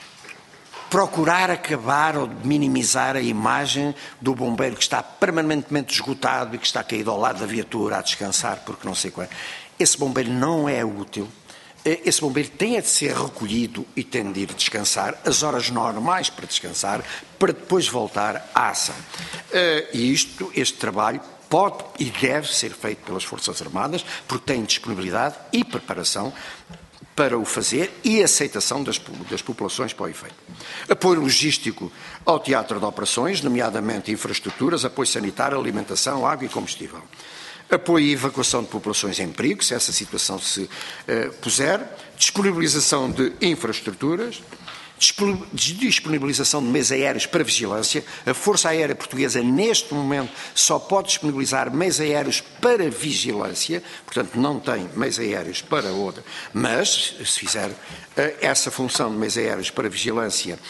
Procurar acabar ou minimizar a imagem do bombeiro que está permanentemente esgotado e que está caído ao lado da viatura a descansar porque não sei qual. Esse bombeiro não é útil. Esse bombeiro tem de ser recolhido e tem de ir descansar as horas normais para descansar, para depois voltar à ação. E isto, este trabalho pode e deve ser feito pelas Forças Armadas, porque têm disponibilidade e preparação para o fazer e aceitação das, das populações para o efeito. Apoio logístico ao teatro de operações, nomeadamente infraestruturas, apoio sanitário, alimentação, água e combustível. Apoio e evacuação de populações em perigo, se essa situação se uh, puser. Disponibilização de infraestruturas. Disponibilização de meios aéreos para vigilância. A Força Aérea Portuguesa, neste momento, só pode disponibilizar meios aéreos para vigilância, portanto, não tem meios aéreos para outra, mas, se fizer uh, essa função de meios aéreos para vigilância,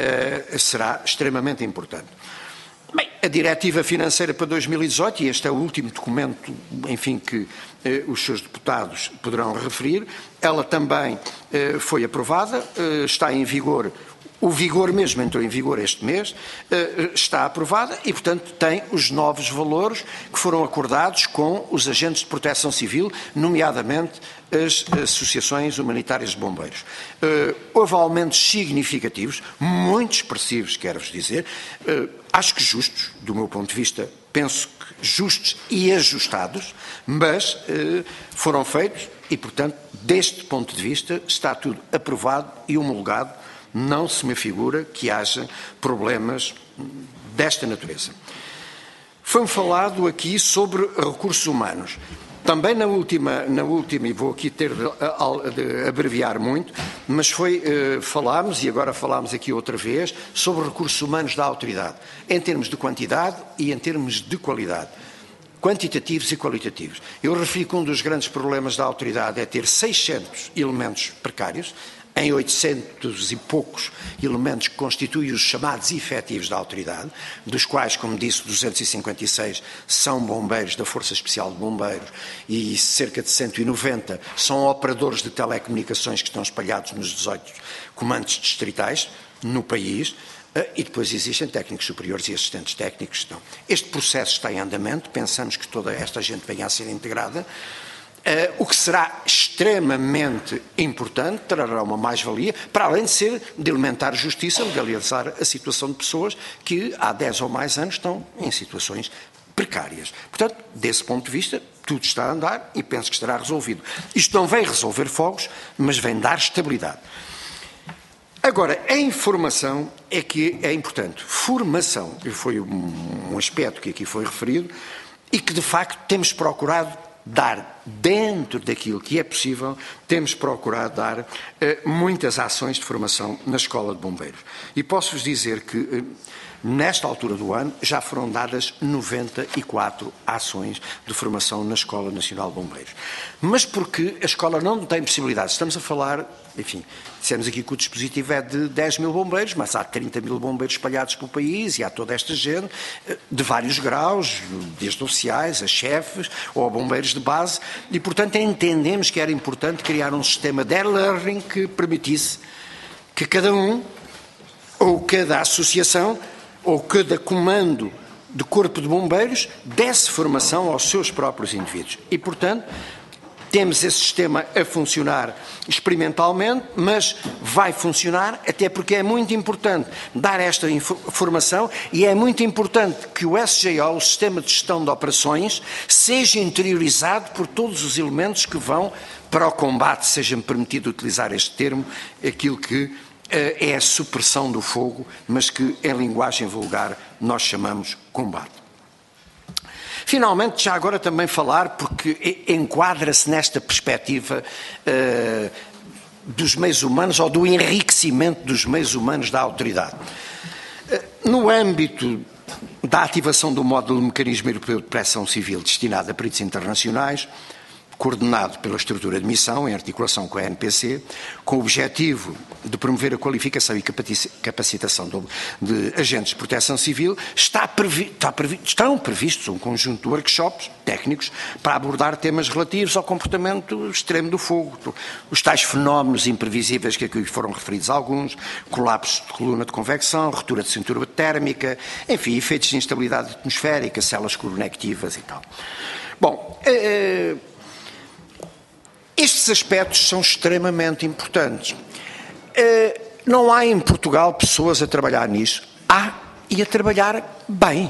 uh, será extremamente importante. Bem, a Diretiva Financeira para dois mil e dezoito, e este é o último documento, enfim, que eh, os seus deputados poderão referir, ela também eh, foi aprovada, eh, está em vigor, o vigor mesmo entrou em vigor este mês, eh, está aprovada e, portanto, tem os novos valores que foram acordados com os agentes de proteção civil, nomeadamente as associações humanitárias de bombeiros. Uh, houve aumentos significativos, muito expressivos, quero-vos dizer, uh, acho que justos, do meu ponto de vista, penso que justos e ajustados, mas uh, foram feitos e, portanto, deste ponto de vista, está tudo aprovado e homologado, não se me figura que haja problemas desta natureza. Foi-me falado aqui sobre recursos humanos. Também na última, na última, e vou aqui ter de, de abreviar muito, mas foi, eh, falámos, e agora falámos aqui outra vez, sobre recursos humanos da autoridade, em termos de quantidade e em termos de qualidade, quantitativos e qualitativos. Eu referi que um dos grandes problemas da autoridade é ter seiscentos elementos precários, em oitocentos e poucos elementos que constituem os chamados efetivos da autoridade, dos quais, como disse, duzentos e cinquenta e seis são bombeiros da Força Especial de Bombeiros e cerca de cento e noventa são operadores de telecomunicações que estão espalhados nos dezoito comandos distritais no país, e depois existem técnicos superiores e assistentes técnicos que estão. Este processo está em andamento, pensamos que toda esta gente venha a ser integrada. Uh, o que será extremamente importante, trará uma mais-valia, para além de ser de elementar justiça, legalizar a situação de pessoas que há dez ou mais anos estão em situações precárias. Portanto, desse ponto de vista, tudo está a andar e penso que estará resolvido. Isto não vem resolver fogos, mas vem dar estabilidade. Agora, a informação é que é importante. Formação, que foi um, um aspecto que aqui foi referido, e que de facto temos procurado dar, dentro daquilo que é possível, temos procurado dar uh, muitas ações de formação na Escola de Bombeiros. E posso-vos dizer que, uh, nesta altura do ano, já foram dadas noventa e quatro ações de formação na Escola Nacional de Bombeiros. Mas porque a escola não tem possibilidades. Estamos a falar, enfim, dissemos aqui que o dispositivo é de dez mil bombeiros, mas há trinta mil bombeiros espalhados pelo país e há toda esta gente de vários graus, desde oficiais a chefes ou a bombeiros de base, e portanto entendemos que era importante criar um sistema de e-learning que permitisse que cada um, ou cada associação, ou cada comando de corpo de bombeiros desse formação aos seus próprios indivíduos. E, portanto, temos esse sistema a funcionar experimentalmente, mas vai funcionar até porque é muito importante dar esta formação e é muito importante que o S G O, o Sistema de Gestão de Operações, seja interiorizado por todos os elementos que vão para o combate, seja-me permitido utilizar este termo, aquilo que é a supressão do fogo, mas que em linguagem vulgar nós chamamos combate. Finalmente, já agora também falar, porque enquadra-se nesta perspectiva uh, dos meios humanos ou do enriquecimento dos meios humanos da autoridade. Uh, no âmbito da ativação do módulo do Mecanismo Europeu de Proteção Civil destinado a peritos internacionais, coordenado pela estrutura de missão, em articulação com a N P C, com o objetivo de promover a qualificação e capacitação de agentes de proteção civil, está previ, está previ, estão previstos um conjunto de workshops técnicos para abordar temas relativos ao comportamento extremo do fogo, os tais fenómenos imprevisíveis que aqui foram referidos alguns, colapso de coluna de convecção, ruptura de cintura térmica, enfim, efeitos de instabilidade atmosférica, células conectivas e tal. Bom, eh, estes aspectos são extremamente importantes. Não há em Portugal pessoas a trabalhar nisso. Há, e a trabalhar bem.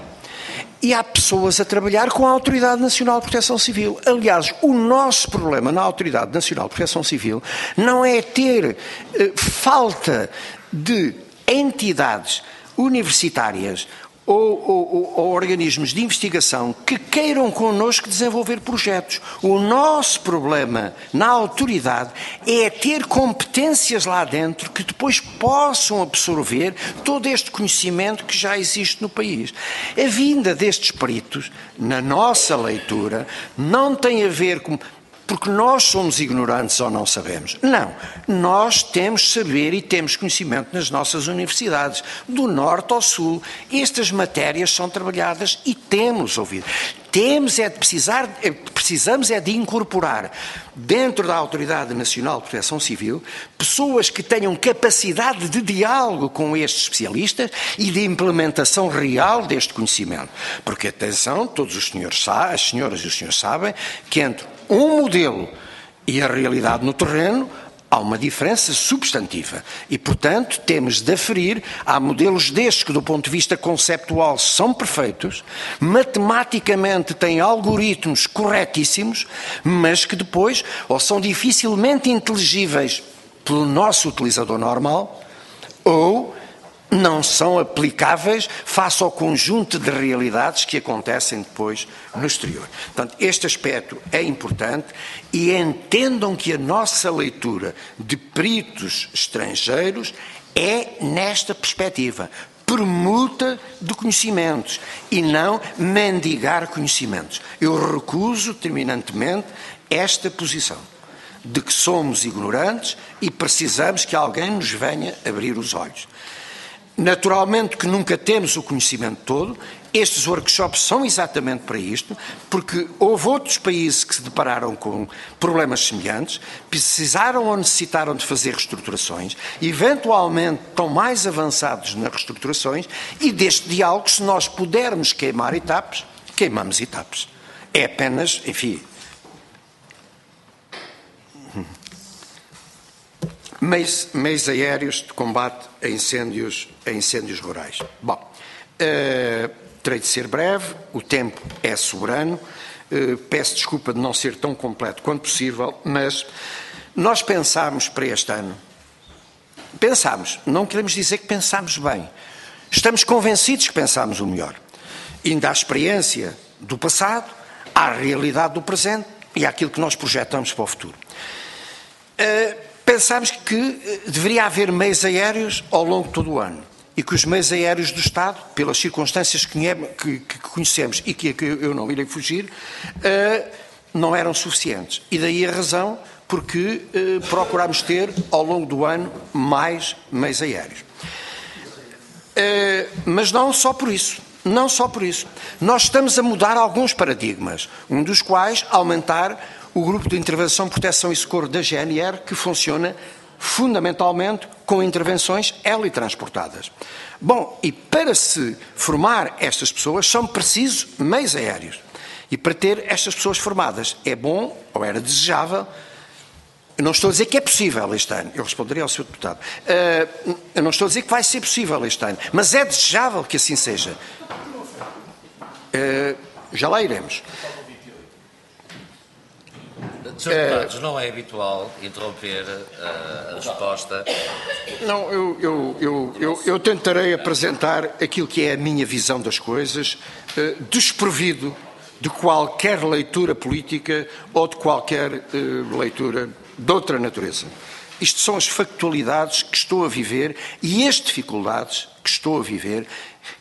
E há pessoas a trabalhar com a Autoridade Nacional de Proteção Civil. Aliás, o nosso problema na Autoridade Nacional de Proteção Civil não é ter eh, falta de entidades universitárias Ou, ou, ou organismos de investigação que queiram connosco desenvolver projetos. O nosso problema na autoridade é ter competências lá dentro que depois possam absorver todo este conhecimento que já existe no país. A vinda destes peritos, na nossa leitura, não tem a ver com... porque nós somos ignorantes ou não sabemos. Não. Nós temos saber e temos conhecimento nas nossas universidades, do norte ao sul. Estas matérias são trabalhadas e temos ouvido. Temos é de precisar, precisamos é de incorporar dentro da Autoridade Nacional de Proteção Civil pessoas que tenham capacidade de diálogo com estes especialistas e de implementação real deste conhecimento. Porque, atenção, todos os senhores, as senhoras e os senhores sabem que entre um modelo e a realidade no terreno há uma diferença substantiva e, portanto, temos de aferir, há modelos destes que, do ponto de vista conceptual, são perfeitos, matematicamente têm algoritmos corretíssimos, mas que depois ou são dificilmente inteligíveis pelo nosso utilizador normal ou não são aplicáveis face ao conjunto de realidades que acontecem depois no exterior. Portanto, este aspecto é importante e entendam que a nossa leitura de peritos estrangeiros é nesta perspectiva. Permuta de conhecimentos e não mendigar conhecimentos. Eu recuso terminantemente esta posição de que somos ignorantes e precisamos que alguém nos venha abrir os olhos. Naturalmente que nunca temos o conhecimento todo, estes workshops são exatamente para isto, porque houve outros países que se depararam com problemas semelhantes, precisaram ou necessitaram de fazer reestruturações, eventualmente estão mais avançados nas reestruturações, e deste diálogo, se nós pudermos queimar etapas, queimamos etapas. É apenas, enfim... Meios, meios aéreos de combate a incêndios, a incêndios rurais. Bom, uh, terei de ser breve, o tempo é soberano, uh, peço desculpa de não ser tão completo quanto possível, mas nós pensámos para este ano, pensámos, não queremos dizer que pensámos bem, estamos convencidos que pensámos o melhor. Ainda há experiência do passado, há a realidade do presente e há aquilo que nós projetamos para o futuro. Uh, Pensámos que deveria haver meios aéreos ao longo de todo o ano e que os meios aéreos do Estado, pelas circunstâncias que, que conhecemos e que eu não irei fugir, não eram suficientes. E daí a razão porque procurámos ter ao longo do ano mais meios aéreos. Mas não só por isso. Não só por isso. Nós estamos a mudar alguns paradigmas, um dos quais aumentar o Grupo de Intervenção, Proteção e Socorro da G N R, que funciona fundamentalmente com intervenções helitransportadas. Bom, e para se formar estas pessoas são precisos meios aéreos. E para ter estas pessoas formadas é bom, ou era desejável, eu não estou a dizer que é possível este ano, eu responderia ao senhor Deputado, uh, eu não estou a dizer que vai ser possível este ano, mas é desejável que assim seja. Uh, já lá iremos. senhores Deputados, não é habitual interromper uh, a resposta. Não, eu, eu, eu, eu, eu tentarei apresentar aquilo que é a minha visão das coisas, uh, desprovido de qualquer leitura política ou de qualquer uh, leitura de outra natureza. Isto são as factualidades que estou a viver e as dificuldades que estou a viver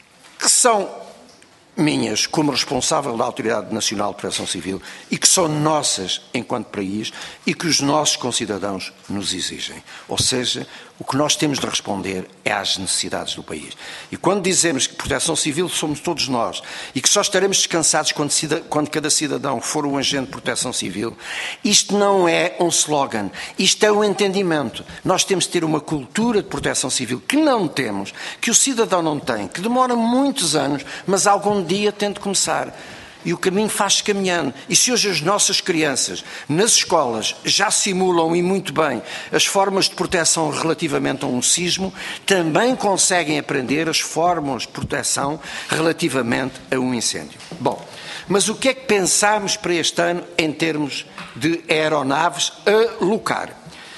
que são minhas como responsável da Autoridade Nacional de Proteção Civil e que são nossas enquanto país e que os nossos concidadãos nos exigem. Ou seja, o que nós temos de responder é às necessidades do país. E quando dizemos que Proteção Civil somos todos nós e que só estaremos descansados quando, quando cada cidadão for um agente de Proteção Civil, isto não é um slogan, isto é um entendimento. Nós temos de ter uma cultura de Proteção Civil que não temos, que o cidadão não tem, que demora muitos anos, mas algum dia tem de começar. E o caminho faz-se caminhando. E se hoje as nossas crianças, nas escolas, já simulam, e muito bem, as formas de proteção relativamente a um sismo, também conseguem aprender as formas de proteção relativamente a um incêndio. Bom, mas o que é que pensámos para este ano em termos de aeronaves a locar?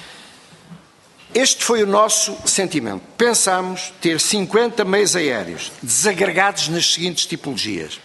Este foi o nosso sentimento. Pensámos ter cinquenta meios aéreos desagregados nas seguintes tipologias.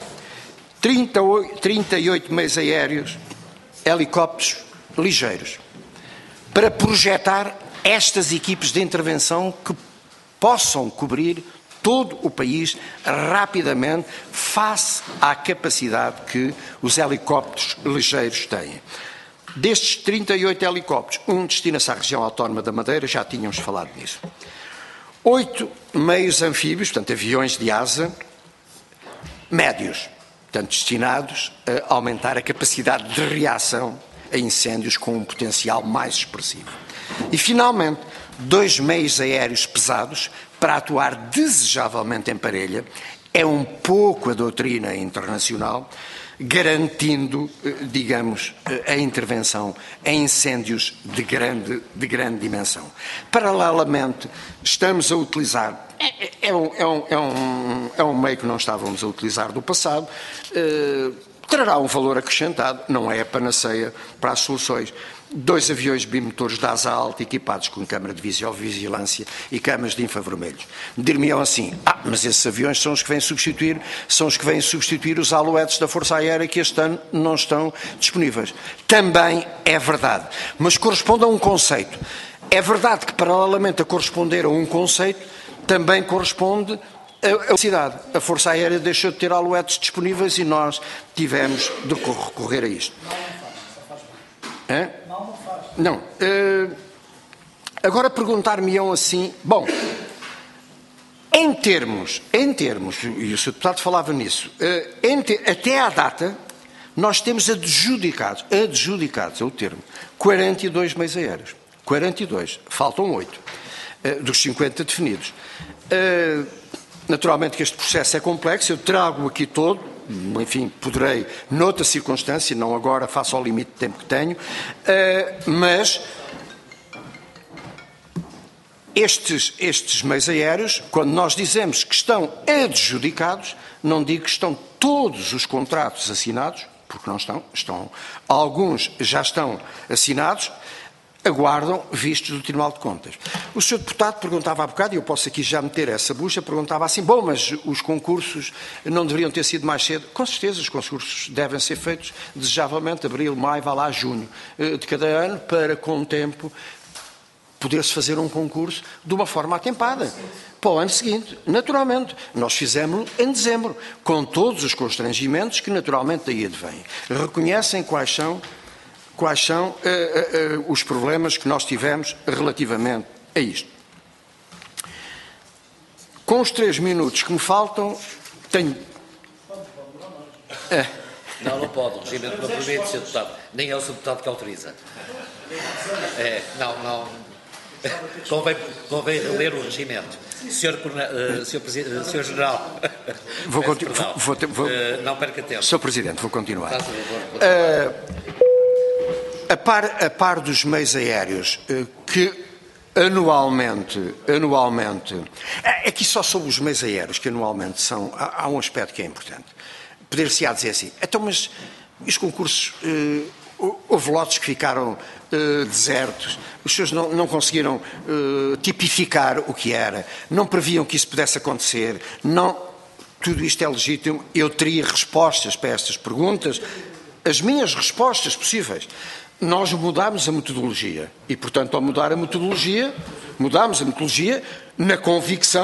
trinta e oito meios aéreos, helicópteros ligeiros, para projetar estas equipes de intervenção que possam cobrir todo o país rapidamente face à capacidade que os helicópteros ligeiros têm. Destes trinta e oito helicópteros, um destina-se à região autónoma da Madeira, já tínhamos falado nisso. Oito meios anfíbios, portanto aviões de asa, médios, portanto destinados a aumentar a capacidade de reação a incêndios com um potencial mais expressivo. E finalmente, dois meios aéreos pesados para atuar desejavelmente em parelha, é um pouco a doutrina internacional, garantindo, digamos, a intervenção em incêndios de grande, de grande dimensão. Paralelamente, estamos a utilizar, é, é, um, é, um, é, um, é um meio que não estávamos a utilizar do passado, eh, trará um valor acrescentado, não é a panaceia para as soluções. Dois aviões bimotores de asa alta equipados com câmara de visiovigilância e câmaras de infravermelhos. Dir-me-ão assim, ah, mas esses aviões são os que vêm substituir, são os que vêm substituir os alouetes da Força Aérea que este ano não estão disponíveis. Também é verdade, mas corresponde a um conceito. É verdade que, paralelamente a corresponder a um conceito, também corresponde a cidade. A Força Aérea deixou de ter alouetes disponíveis e nós tivemos de recorrer a isto. Hã? Não. Uh, agora perguntar-me-ão assim, bom, em termos, em termos, e o senhor Deputado falava nisso, uh, em te, até à data, nós temos adjudicados, adjudicados é o termo, quarenta e dois meios aéreos. quarenta e dois, faltam oito, uh, dos cinquenta definidos. Uh, naturalmente que este processo é complexo, eu trago aqui todo, enfim, poderei, noutra circunstância, não agora, face ao limite de tempo que tenho, uh, mas estes, estes meios aéreos, quando nós dizemos que estão adjudicados, não digo que estão todos os contratos assinados, porque não estão, estão alguns já estão assinados, aguardam vistos do Tribunal de Contas. O senhor Deputado perguntava há bocado, e eu posso aqui já meter essa bucha, perguntava assim, bom, mas os concursos não deveriam ter sido mais cedo? Com certeza, os concursos devem ser feitos desejavelmente, abril, maio, vá lá, junho de cada ano, para com o tempo poder-se fazer um concurso de uma forma atempada. Para o ano seguinte, naturalmente. Nós fizemos em dezembro, com todos os constrangimentos que naturalmente daí advêm. Reconhecem quais são Quais são uh, uh, uh, os problemas que nós tivemos relativamente a isto. Com os três minutos que me faltam, tenho... Uh. Não, não pode, o regimento não permite, senhor Deputado. Nem é o senhor Deputado que autoriza. É, não, não. Convém, convém reler o regimento. Senhor, uh, senhor, uh, senhor General. Vou continuar. Vou, vou, uh, não perca tempo. senhor Presidente, vou continuar. Faz favor, uh, A par, a par dos meios aéreos que anualmente, anualmente, aqui só sobre os meios aéreos que anualmente são, há, há um aspecto que é importante. Poder-se-á dizer assim, então mas os concursos, uh, houve lotes que ficaram uh, desertos, os senhores não, não conseguiram uh, tipificar o que era, não previam que isso pudesse acontecer, não, tudo isto é legítimo, eu teria respostas para estas perguntas, as minhas respostas possíveis. Nós mudámos a metodologia e, portanto, ao mudar a metodologia, mudámos a metodologia na convicção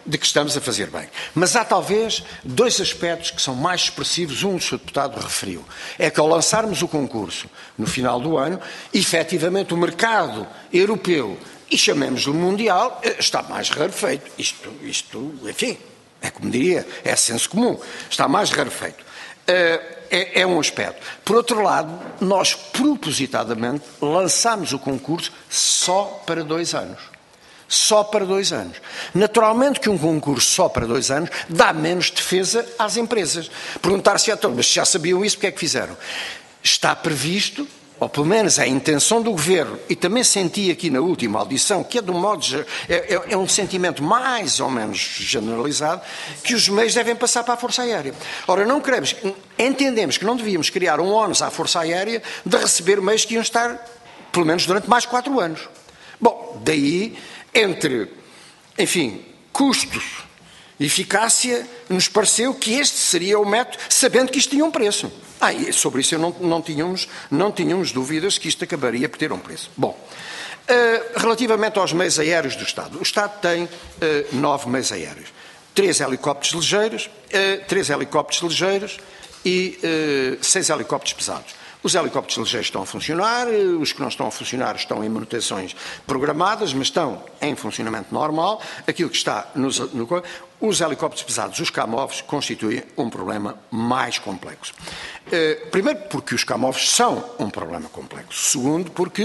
de que estamos a fazer bem. Mas há talvez dois aspectos que são mais expressivos, um o senhor Deputado referiu. É que ao lançarmos o concurso no final do ano, efetivamente o mercado europeu, e chamemos-lhe mundial, está mais rarefeito. Isto, isto, enfim, é como diria, é senso comum, está mais rarefeito. Uh, é, é um aspecto. Por outro lado, nós propositadamente lançámos o concurso só para dois anos. Só para dois anos. Naturalmente que um concurso só para dois anos dá menos defesa às empresas. Perguntar-se, então, mas se já sabiam isso, porque é que fizeram? Está previsto, ou pelo menos é a intenção do Governo, e também senti aqui na última audição, que é de um modo, é, é um sentimento mais ou menos generalizado, que os meios devem passar para a Força Aérea. Ora, não queremos, entendemos que não devíamos criar um ónus à Força Aérea de receber meios que iam estar, pelo menos durante mais quatro anos. Bom, daí, entre, enfim, custos e eficácia, nos pareceu que este seria o método, sabendo que isto tinha um preço. Ah, e sobre isso eu não, não, tínhamos, não tínhamos dúvidas que isto acabaria por ter um preço. Bom, uh, relativamente aos meios aéreos do Estado, o Estado tem uh, nove meios aéreos, três helicópteros ligeiros, uh, três helicópteros ligeiros e uh, seis helicópteros pesados. Os helicópteros ligeiros estão a funcionar, os que não estão a funcionar estão em manutenções programadas, mas estão em funcionamento normal. Aquilo que está nos, no... Os helicópteros pesados, os CAMOVs, constituem um problema mais complexo. Uh, primeiro, porque os CAMOVs são um problema complexo. Segundo, porque,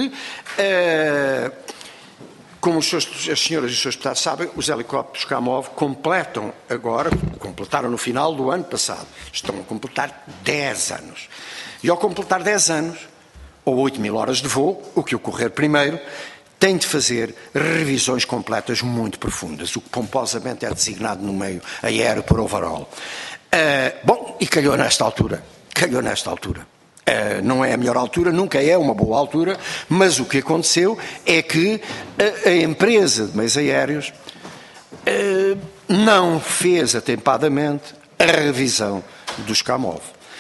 uh, como os seus, as senhoras e os seus deputados sabem, os helicópteros CAMOV completam agora, completaram no final do ano passado, estão a completar dez anos. E ao completar dez anos, ou oito mil horas de voo, o que ocorrer primeiro, tem de fazer revisões completas muito profundas, o que pomposamente é designado no meio aéreo por overall. Uh, bom, e calhou nesta altura, calhou nesta altura. Uh, não é a melhor altura, nunca é uma boa altura, mas o que aconteceu é que a, a empresa de meios aéreos uh, não fez atempadamente a revisão dos CAMOV.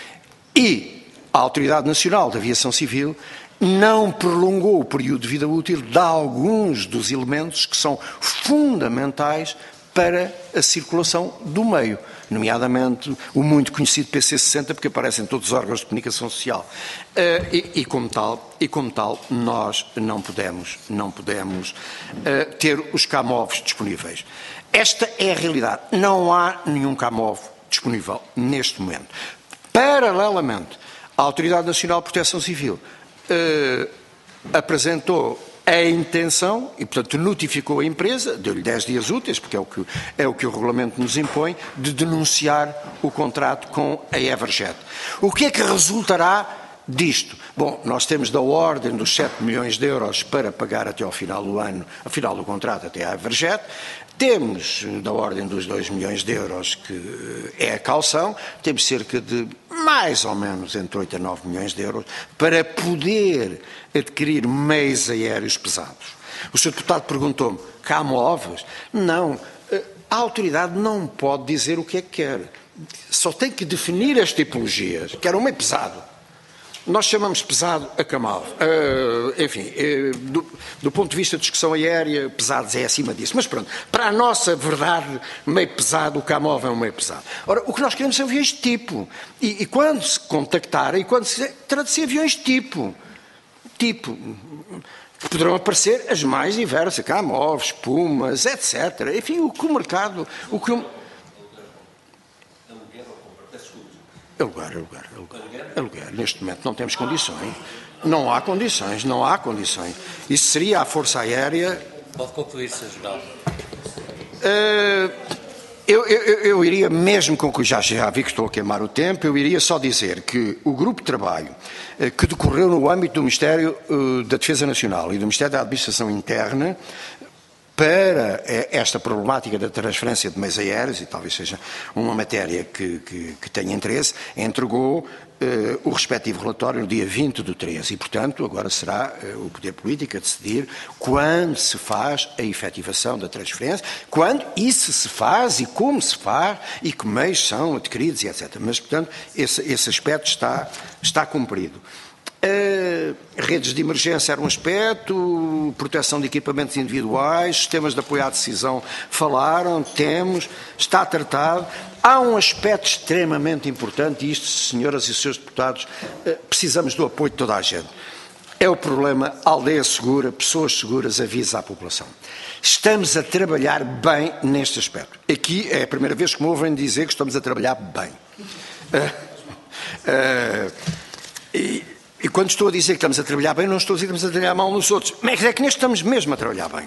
E a Autoridade Nacional de Aviação Civil não prolongou o período de vida útil de alguns dos elementos que são fundamentais para a circulação do meio, nomeadamente o muito conhecido P C sessenta, porque aparece em todos os órgãos de comunicação social. Uh, e, e, como tal, e como tal, nós não podemos, não podemos uh, ter os CAMOVs disponíveis. Esta é a realidade. Não há nenhum CAMOV disponível neste momento. Paralelamente, a Autoridade Nacional de Proteção Civil uh, apresentou a intenção e, portanto, notificou a empresa, deu-lhe dez dias úteis, porque é o, que, é o que o regulamento nos impõe, de denunciar o contrato com a Everjet. O que é que resultará disto? Bom, nós temos da ordem dos sete milhões de euros para pagar até ao final do ano, ao final do contrato até à Everjet. Temos da ordem dos dois milhões de euros, que é a caução, temos cerca de mais ou menos entre oito a nove milhões de euros para poder adquirir meios aéreos pesados. O senhor Deputado perguntou-me, CAMOVs? Não, a autoridade não pode dizer o que é que quer, só tem que definir as tipologias, quer um meio pesado. Nós chamamos pesado a CAMOV. Uh, enfim, uh, do, do ponto de vista de discussão aérea, pesados é acima disso. Mas pronto, para a nossa verdade, meio pesado, o CAMOV é um meio pesado. Ora, o que nós queremos são aviões de tipo. E, e quando se contactarem, e quando se trata de ser aviões de tipo, tipo, poderão aparecer as mais diversas, CAMOVs, Pumas, etcétera. Enfim, o que o mercado... O que o, É lugar, é lugar, é lugar, é lugar. Neste momento não temos condições. Não há condições, não há condições. Isso seria a Força Aérea... Pode concluir, senhor General. Uh, eu, eu, eu iria, mesmo com que já, já vi que estou a queimar o tempo, eu iria só dizer que o grupo de trabalho uh, que decorreu no âmbito do Ministério uh, da Defesa Nacional e do Ministério da Administração Interna para esta problemática da transferência de meios aéreos, e talvez seja uma matéria que, que, que tenha interesse, entregou eh, o respectivo relatório no dia vinte do três e, portanto, agora será eh, o Poder Político a decidir quando se faz a efetivação da transferência, quando isso se faz e como se faz e que meios são adquiridos e etcétera. Mas, portanto, esse, esse aspecto está, está cumprido. Uh, redes de emergência era um aspecto, proteção de equipamentos individuais, sistemas de apoio à decisão falaram, temos, está tratado. Há um aspecto extremamente importante, e isto, senhoras e senhores deputados, uh, precisamos do apoio de toda a gente. É o problema aldeia segura, pessoas seguras, avisa à população. Estamos a trabalhar bem neste aspecto. Aqui é a primeira vez que me ouvem dizer que estamos a trabalhar bem. Uh, uh, e, E quando estou a dizer que estamos a trabalhar bem, não estou a dizer que estamos a trabalhar mal nos outros. Mas é que neste estamos mesmo a trabalhar bem.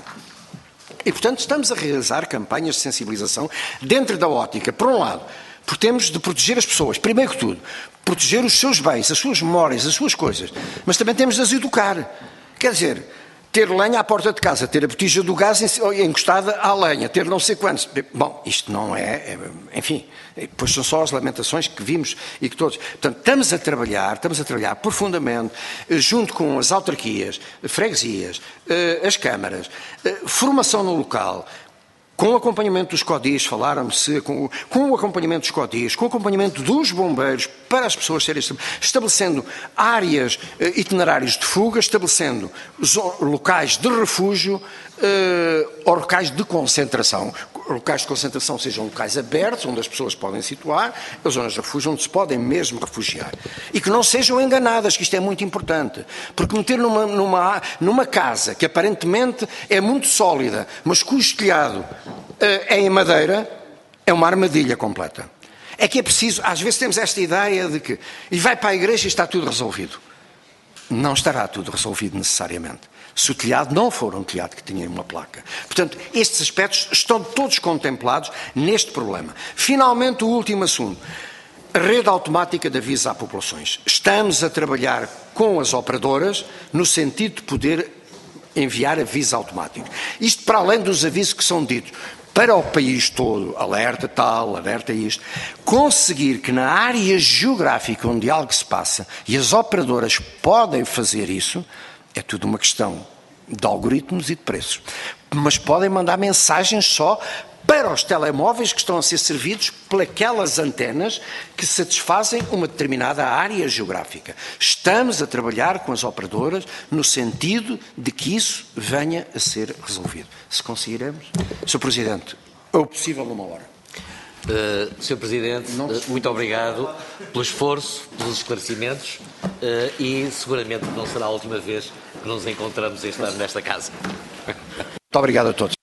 E, portanto, estamos a realizar campanhas de sensibilização dentro da ótica, por um lado, porque temos de proteger as pessoas, primeiro que tudo, proteger os seus bens, as suas memórias, as suas coisas, mas também temos de as educar. Quer dizer, ter lenha à porta de casa, ter a botija do gás encostada à lenha, ter não sei quantos. Bom, isto não é, é enfim, pois são só as lamentações que vimos e que todos... Portanto, estamos a trabalhar, estamos a trabalhar profundamente, junto com as autarquias, freguesias, as câmaras, formação no local, com o acompanhamento dos CODIs, falaram-se, com, com o acompanhamento dos CODIs, com o acompanhamento dos bombeiros, para as pessoas serem, estabelecendo áreas, itinerários de fuga, estabelecendo locais de refúgio, eh, ou locais de concentração. Locais de concentração sejam locais abertos, onde as pessoas podem situar, as zonas de refúgio onde se podem mesmo refugiar. E que não sejam enganadas, que isto é muito importante. Porque meter numa, numa, numa casa que aparentemente é muito sólida, mas cujo telhado é em madeira, é uma armadilha completa. É que é preciso, às vezes temos esta ideia de que, e vai para a igreja e está tudo resolvido. Não estará tudo resolvido necessariamente. Se o telhado não for um telhado que tenha uma placa. Portanto, estes aspectos estão todos contemplados neste problema. Finalmente, o último assunto. A rede automática de aviso a populações. Estamos a trabalhar com as operadoras no sentido de poder enviar avisos automáticos. Isto para além dos avisos que são ditos para o país todo, alerta tal, alerta isto, conseguir que na área geográfica onde algo se passa, e as operadoras podem fazer isso, é tudo uma questão de algoritmos e de preços. Mas podem mandar mensagens só para os telemóveis que estão a ser servidos pelas antenas que satisfazem uma determinada área geográfica. Estamos a trabalhar com as operadoras no sentido de que isso venha a ser resolvido. Se conseguiremos, senhor Presidente, ou possível numa hora. Uh, senhor Presidente, uh, muito obrigado pelo esforço, pelos esclarecimentos uh, e seguramente não será a última vez que nos encontramos este ano nesta casa. Muito obrigado a todos.